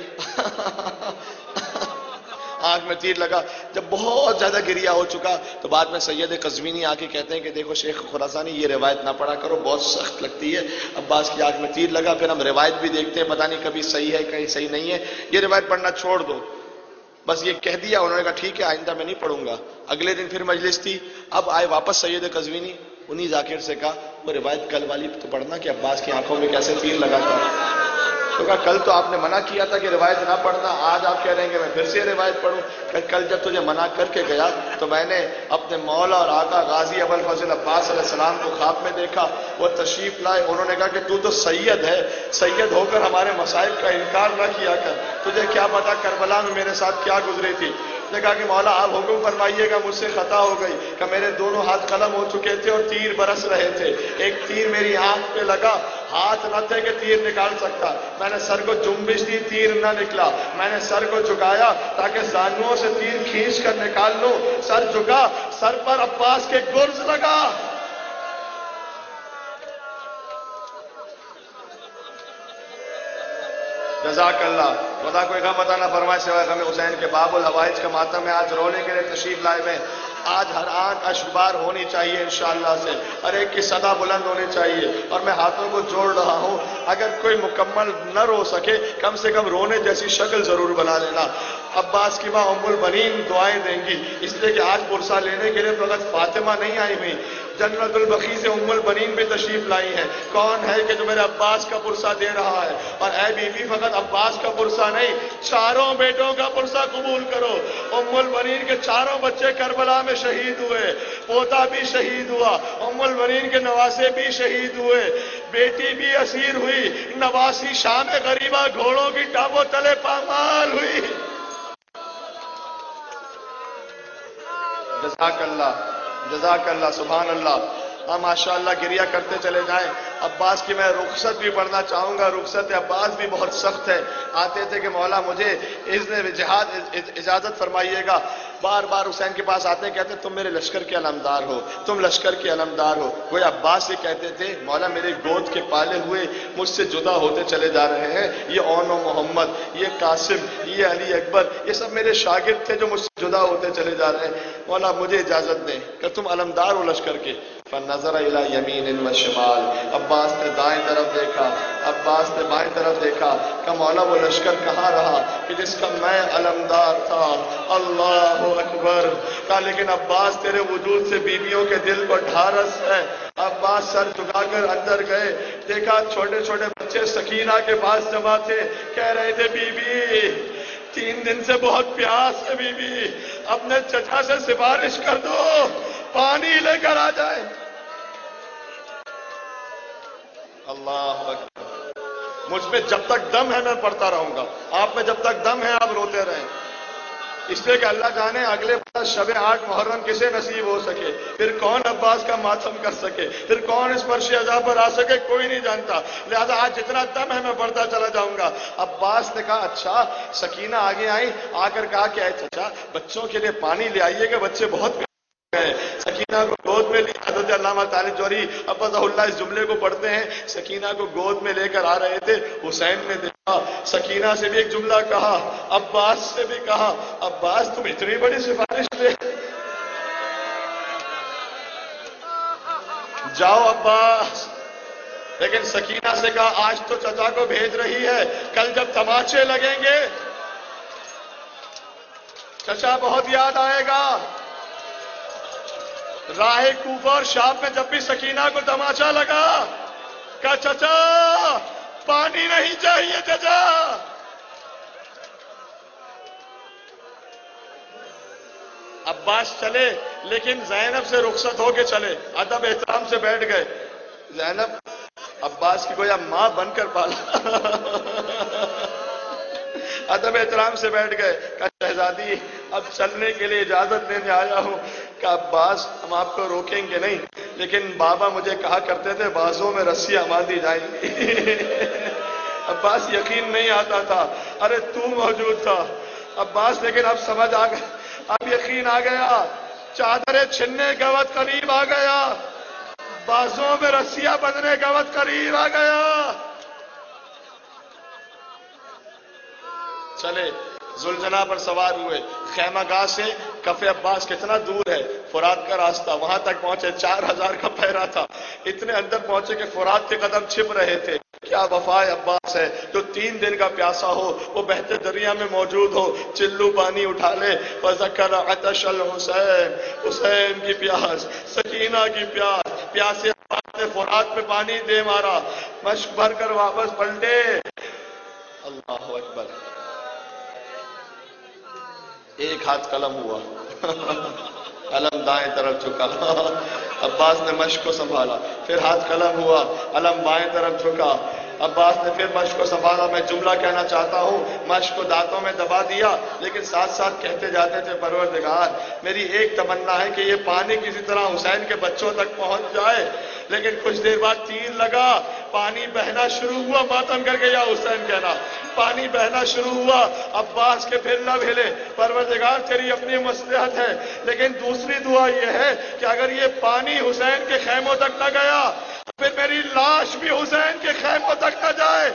آنکھ میں تیر لگا. جب بہت زیادہ گریا ہو چکا تو بعد میں سید قزوینی آ کے کہتے ہیں کہ دیکھو شیخ خراسانی یہ روایت نہ پڑھا کرو، بہت سخت لگتی ہے. عباس کی آنکھ میں تیر لگا. پھر ہم روایت بھی دیکھتے ہیں، پتہ نہیں کبھی صحیح ہے کہیں صحیح نہیں ہے. یہ روایت پڑھنا چھوڑ دو. بس یہ کہہ دیا. انہوں نے کہا ٹھیک ہے آئندہ میں نہیں پڑھوں گا. اگلے دن پھر مجلس تھی. اب آئے واپس سید قزوینی. انہی ذاکر سے کہا وہ روایت کل والی تو پڑھنا کہ عباس کی آنکھوں میں کیسے تیر لگا تھا. تو کہا کل تو آپ نے منع کیا تھا کہ روایت نہ پڑھنا، آج آپ کہہ رہے ہیں کہ میں پھر سے روایت پڑھوں. کہ کل جب تجھے منع کر کے گیا تو میں نے اپنے مولا اور آقا غازی ابو الفضل عباس علیہ السلام کو خواب میں دیکھا. وہ تشریف لائے. انہوں نے کہا کہ تو سید ہے، سید ہو کر ہمارے مصائب کا انکار نہ کیا کر. تجھے کیا پتا کربلا میں میرے ساتھ کیا گزری تھی. نے کہا کہ مولا آپ حکم فرمائیے گا، مجھ سے خطا ہو گئی کہ میرے دونوں ہاتھ قلم ہو چکے تھے اور تیر برس رہے تھے. ایک تیر میری آنکھ پہ لگا، ہاتھ نہ تھے کہ تیر نکال سکتا. میں نے سر کو جنبش دی، تیر نہ نکلا. میں نے سر کو جھکایا تاکہ زانوؤں سے تیر کھینچ کر نکال لوں. سر جھکا، سر پر عباس کے گرز لگا. جزاک اللہ. خدا کوئی غم عطا نہ فرمائے سوائے غم حسین کے. باب الحوائج کا ماتم ہے. آج رونے کے لیے تشریف لائے ہوئے. آج ہر آنکھ اشکبار ہونی چاہیے انشاءاللہ سے، ہر ایک کی صدا بلند ہونی چاہیے. اور میں ہاتھوں کو جوڑ رہا ہوں، اگر کوئی مکمل نہ رو سکے کم سے کم رونے جیسی شکل ضرور بنا لینا. عباس کی ماں ام البنین دعائیں دیں گی، اس لیے کہ آج پرسہ لینے کے لیے فقط فاطمہ نہیں آئی ہوئی، جنت البقیع سے ام البنین بھی تشریف لائی ہیں. کون ہے کہ جو میرے عباس کا پرسہ دے رہا ہے؟ اور اے بی بی فقط عباس کا پرسہ نہیں، چاروں بیٹوں کا پرسہ قبول کرو. ام البنین کے چاروں بچے کربلا میں شہید ہوئے، پوتا بھی شہید ہوا، ام البنین کے نواسے بھی شہید ہوئے، بیٹی بھی اسیر ہوئی، نواسی شام غریبہ گھوڑوں کی ٹانگوں تلے پامال ہوئی. جزاک اللہ، جزاک اللہ، سبحان اللہ. ماشاء اللہ گریہ کرتے چلے جائیں. عباس کی میں رخصت بھی پڑھنا چاہوں گا. رخصت عباس بھی بہت سخت ہے. آتے تھے کہ مولا مجھے اذن جہاد اجازت فرمائیے گا. بار بار حسین کے پاس آتے کہتے تم میرے لشکر کے علمدار ہو، تم لشکر کے علمدار ہو. وہ عباس سے کہتے تھے مولا میرے گود کے پالے ہوئے مجھ سے جدا ہوتے چلے جا رہے ہیں. یہ اون و محمد، یہ قاسم، یہ علی اکبر، یہ سب میرے شاگرد تھے جو مجھ سے جدا ہوتے چلے جا رہے ہیں. مولا مجھے اجازت دیں کہ تم علمدار ہو لشکر کے. فنظر الی یمین و شمال، عباس نے دائیں طرف دیکھا، عباس نے بائیں طرف دیکھا کہ مولا وہ لشکر کہاں رہا کہ جس کا میں علمدار تھا؟ اللہ اکبر کہا لیکن عباس تیرے وجود سے بیویوں کے دل کو ڈھارس ہے۔ عباس سر جھکا کر اندر گئے، دیکھا چھوٹے چھوٹے بچے سکینہ کے پاس جمع تھے، کہہ رہے تھے بی بی 3 دن سے بہت پیاس ہے، بی بی اپنے چچا سے سفارش کر دو پانی لے کر آ جائے۔ اللہ اکبر، مجھ میں جب تک دم ہے میں پڑھتا رہوں گا، آپ میں جب تک دم ہے آپ روتے رہیں، اس لیے کہ اللہ جانے اگلے برس شب 8 محرم کسے نصیب ہو سکے، پھر کون عباس کا ماتم کر سکے، پھر کون اس فرش عذاب پر آ سکے، کوئی نہیں جانتا، لہذا آج جتنا دم ہے میں بڑھتا چلا جاؤں گا۔ عباس نے کہا اچھا، سکینہ آگے آئی، آ کر کہا کہ اے چچا بچوں کے لیے پانی لے آئیے کہ بچے بہت گئے۔ سکینہ کو گود میں لی، حضرت علامہ طالب جوہری حفظہ اللہ اس جملے کو پڑھتے ہیں، سکینہ کو گود میں لے کر آ رہے تھے، حسین نے دیکھا، سکینہ سے بھی ایک جملہ کہا، عباس سے بھی کہا، عباس تم اتنی بڑی سفارش دے، جاؤ عباس۔ لیکن سکینہ سے کہا آج تو چچا کو بھیج رہی ہے، کل جب تماچے لگیں گے چچا بہت یاد آئے گا۔ راہ کوفہ اور شام میں جب بھی سکینہ کو تماچا لگا کہا چچا پانی نہیں چاہیے چچا۔ عباس چلے لیکن زینب سے رخصت ہو کے چلے، ادب احترام سے بیٹھ گئے، زینب عباس کی گویا ماں بن کر پالا ادب احترام سے بیٹھ گئے، کہا شہزادی اب چلنے کے لیے اجازت لینے آیا ہوں۔ کہ عباس ہم آپ کو روکیں گے نہیں، لیکن بابا مجھے کہا کرتے تھے بازوں میں رسیاں باندھی جائیں گی عباس یقین نہیں آتا تھا، ارے تو موجود تھا عباس، لیکن اب سمجھ آ گیا، اب یقین آ گیا، چادریں چھننے کا وقت قریب آ گیا، بازوں میں رسیاں بندھنے کا وقت قریب آ گیا۔ چلے ذوالجناح پر سوار ہوئے، خیمہ گاہ سے کف عباس کتنا دور ہے، فرات کا راستہ، وہاں تک پہنچے، 4000 کا پہرا تھا، اتنے اندر پہنچے کہ فرات کے قدم چھپ رہے تھے۔ کیا وفا عباس ہے جو 3 دن کا پیاسا ہو، وہ بہتے دریا میں موجود ہو، چلو پانی اٹھا لے، وذکر عطش الحسین، حسین کی پیاس، سکینہ کی پیاس، پیاسے عباس نے فرات میں پانی دے مارا، مشک بھر کر واپس پلٹے، اللہ اکبر، ایک ہاتھ قلم ہوا علم دائیں طرف جھکا عباس نے مشق کو سنبھالا، پھر ہاتھ قلم ہوا، علم بائیں طرف جھکا، عباس نے پھر مشق کو سنبھالا۔ میں جملہ کہنا چاہتا ہوں، مشق کو دانتوں میں دبا دیا، لیکن ساتھ ساتھ کہتے جاتے تھے پروردگار میری ایک تمنا ہے کہ یہ پانی کسی طرح حسین کے بچوں تک پہنچ جائے۔ لیکن کچھ دیر بعد تیر لگا، پانی بہنا شروع ہوا، ماتم کر کے یا حسین کہنا، پانی بہنا شروع ہوا، عباس کے پھر لب ہلے، پروردگار تیری اپنی مصلحت ہے، لیکن دوسری دعا یہ ہے کہ اگر یہ پانی حسین کے خیموں تک نہ گیا پھر میری لاش بھی حسین کے خیموں تک نہ جائے۔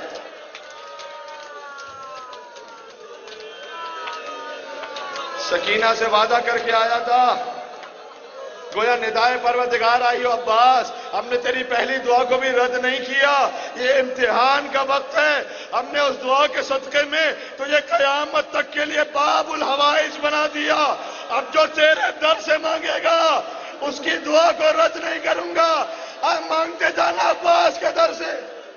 سکینہ سے وعدہ کر کے آیا تھا، گویا ندائے پروردگار آئی ہو عباس، ہم نے تیری پہلی دعا کو بھی رد نہیں کیا، یہ امتحان کا وقت ہے، ہم نے اس دعا کے صدقے میں تجھے قیامت تک کے لیے باب الحوائج بنا دیا، اب جو تیرے در سے مانگے گا اس کی دعا کو رد نہیں کروں گا، اب مانگتے جانا عباس کے در سے۔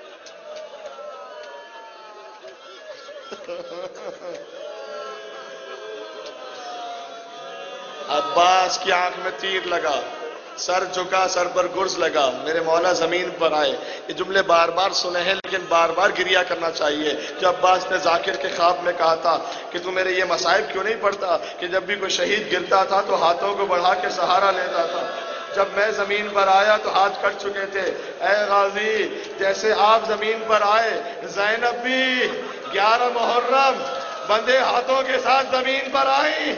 عباس کی آنکھ میں تیر لگا، سر جھکا، سر پر گرز لگا، میرے مولا زمین پر آئے۔ یہ جملے بار بار سنے ہیں لیکن بار بار گریا کرنا چاہیے۔ جو عباس نے ذاکر کے خواب میں کہا تھا کہ تو میرے یہ مصائب کیوں نہیں پڑھتا کہ جب بھی کوئی شہید گرتا تھا تو ہاتھوں کو بڑھا کے سہارا لیتا تھا، جب میں زمین پر آیا تو ہاتھ کٹ چکے تھے۔ اے غازی جیسے آپ زمین پر آئے، زینب بھی 11 محرم بندے ہاتھوں کے ساتھ زمین پر آئیں۔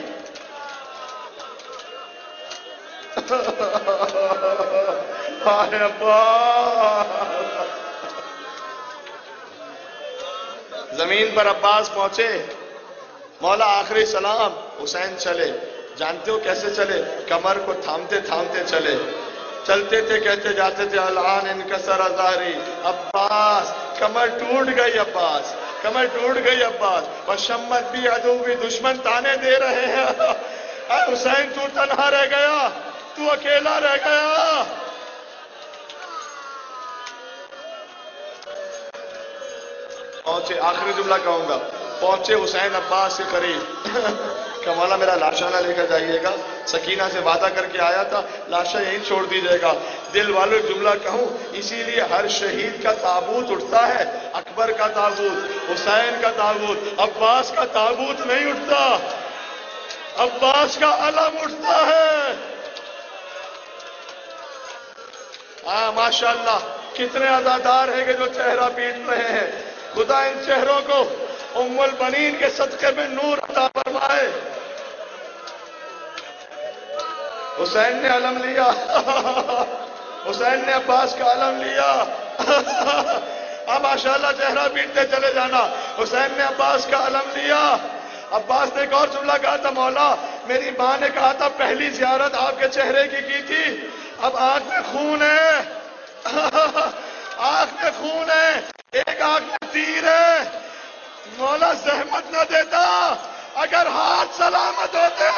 زمین پر عباس پہنچے، مولا آخری سلام، حسین چلے، جانتے ہو کیسے چلے؟ کمر کو تھامتے تھامتے چلے، چلتے تھے کہتے جاتے تھے الان انکسر ظہری، عباس کمر ٹوٹ گئی، عباس کمر ٹوٹ گئی، عباس وشمت بھی عدوی، دشمن تانے دے رہے ہیں، اے حسین تو تنہا رہ گیا، تو اکیلا رہ گیا۔ پہنچے، آخری جملہ کہوں گا، پہنچے حسین عباس کے قریب کہ مولا میرا لاشا نہ لے کر جائیے گا، سکینہ سے وعدہ کر کے آیا تھا، لاشا یہیں چھوڑ دیجیے گا۔ دل والوں جملہ کہوں، اسی لیے ہر شہید کا تابوت اٹھتا ہے، اکبر کا تابوت، حسین کا تابوت، عباس کا تابوت نہیں اٹھتا، عباس کا علم اٹھتا ہے۔ ماشاءاللہ کتنے عزادار ہیں کہ جو چہرہ پیٹ رہے ہیں، خدا ان چہروں کو ام البنین کے صدقے میں نور عطا فرمائے۔ حسین نے علم لیا حسین نے عباس کا علم لیا ماشاءاللہ چہرہ پیٹتے چلے جانا۔ حسین نے عباس کا علم لیا۔ عباس نے ایک اور جملہ کہا تھا، مولا میری ماں نے کہا تھا پہلی زیارت آپ کے چہرے کی تھی، اب آنکھ میں خون ہے آنکھ میں خون ہے، ایک آنکھ میں تیر ہے، مولا زحمت نہ دیتا اگر ہاتھ سلامت ہوتے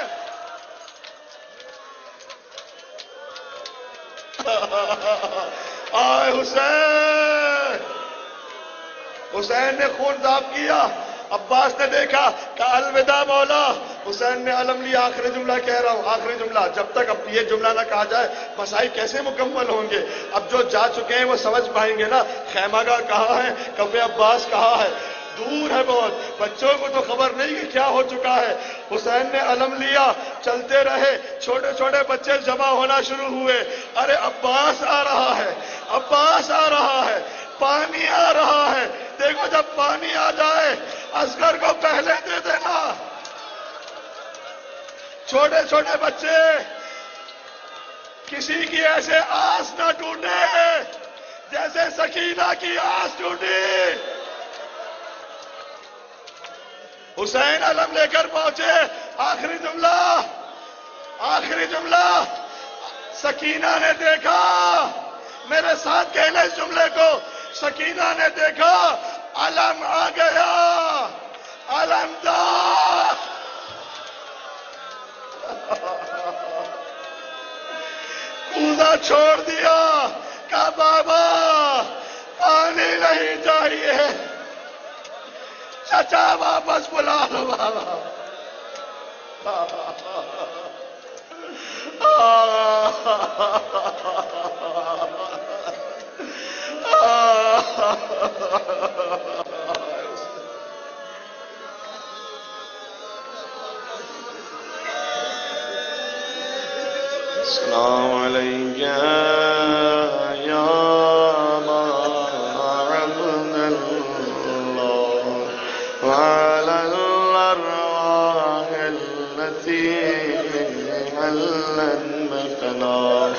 آئے حسین۔ حسین نے خون داغ کیا، عباس نے دیکھا کہ الوداع مولا۔ حسین نے علم لیا۔ آخری جملہ کہہ رہا ہوں، آخری جملہ، جب تک اب یہ جملہ نہ کہا جائے مسائل کیسے مکمل ہوں گے؟ اب جو جا چکے ہیں وہ سمجھ پائیں گے نا، خیمہ گاہ کہاں ہے، کف عباس کہاں ہے، دور ہے بہت، بچوں کو تو خبر نہیں کہ کیا ہو چکا ہے۔ حسین نے علم لیا، چلتے رہے، چھوٹے چھوٹے بچے جمع ہونا شروع ہوئے، ارے عباس آ رہا ہے، عباس آ رہا ہے، پانی آ رہا ہے، دیکھو جب پانی آ جائے اصغر کو پہلے دے دینا۔ چھوٹے چھوٹے بچے، کسی کی ایسے آس نہ ٹوٹے جیسے سکینہ کی آس ٹوٹی۔ حسین علم لے کر پہنچے، آخری جملہ، آخری جملہ، سکینہ نے دیکھا، میرے ساتھ کہنا اس جملے کو، سکینہ نے دیکھا علم آ گیا، علم دار کوزہ چھوڑ دیا، کہا بابا پانی نہیں چاہیے، چچا واپس بلا لو بابا۔ السلام علیکم یا عبد اللہ وعلى الأرواح التي حلت مكانها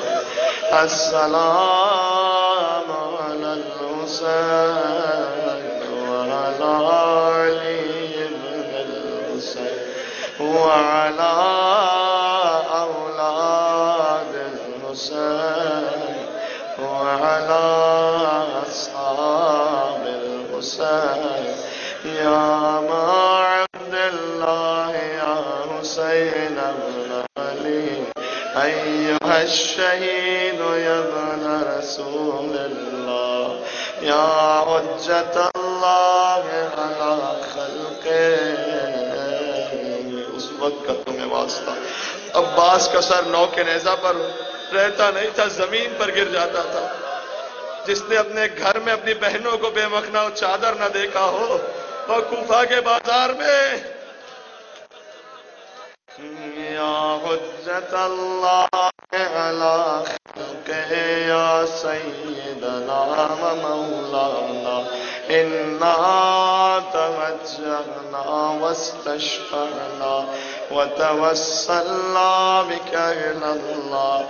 السلام على الحسين وعلى علي بن الحسين وعلى أولاد الحسين وعلى أصحاب الحسين يا عبد الله يا حسين بن علي أيها الشهيد يا ابن رسول الله يا حجة الله على خلقه۔ اس وقت کا تمہیں واسطہ، عباس کا سر نو کے نیزہ پر رہتا نہیں تھا، زمین پر گر جاتا تھا۔ جس نے اپنے گھر میں اپنی بہنوں کو بے مخنا چادر نہ دیکھا ہو، اور کوفہ کے بازار میں یا حجت اللہ علی خلقہ یا سیدنا و مولانا انا توجہنا واستشفعنا وتوسلنا بك إلى الله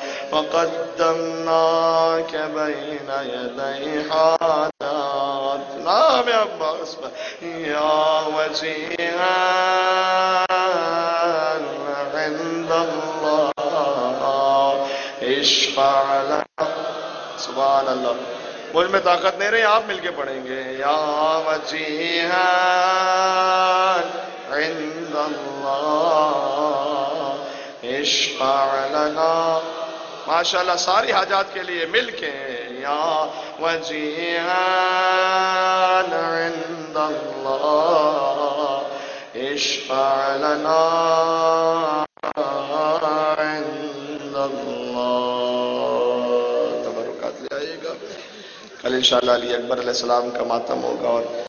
وقدمناك بين يدي حاجاتنا يا عباس يا وجيها عند الله اشفع لنا. سبحان اللہ. مجھ میں طاقت نہیں رہی, آپ مل کے پڑھیں گے. یا وجیہان عند اللہ اشفع لنا. ماشاءاللہ ساری حاجات کے لیے مل کے. یا وجیہان عند اللہ اشفع لنا عند اللہ. تبرکات لے آئیے گا. کل انشاءاللہ علی اکبر علیہ السلام کا ماتم ہوگا اور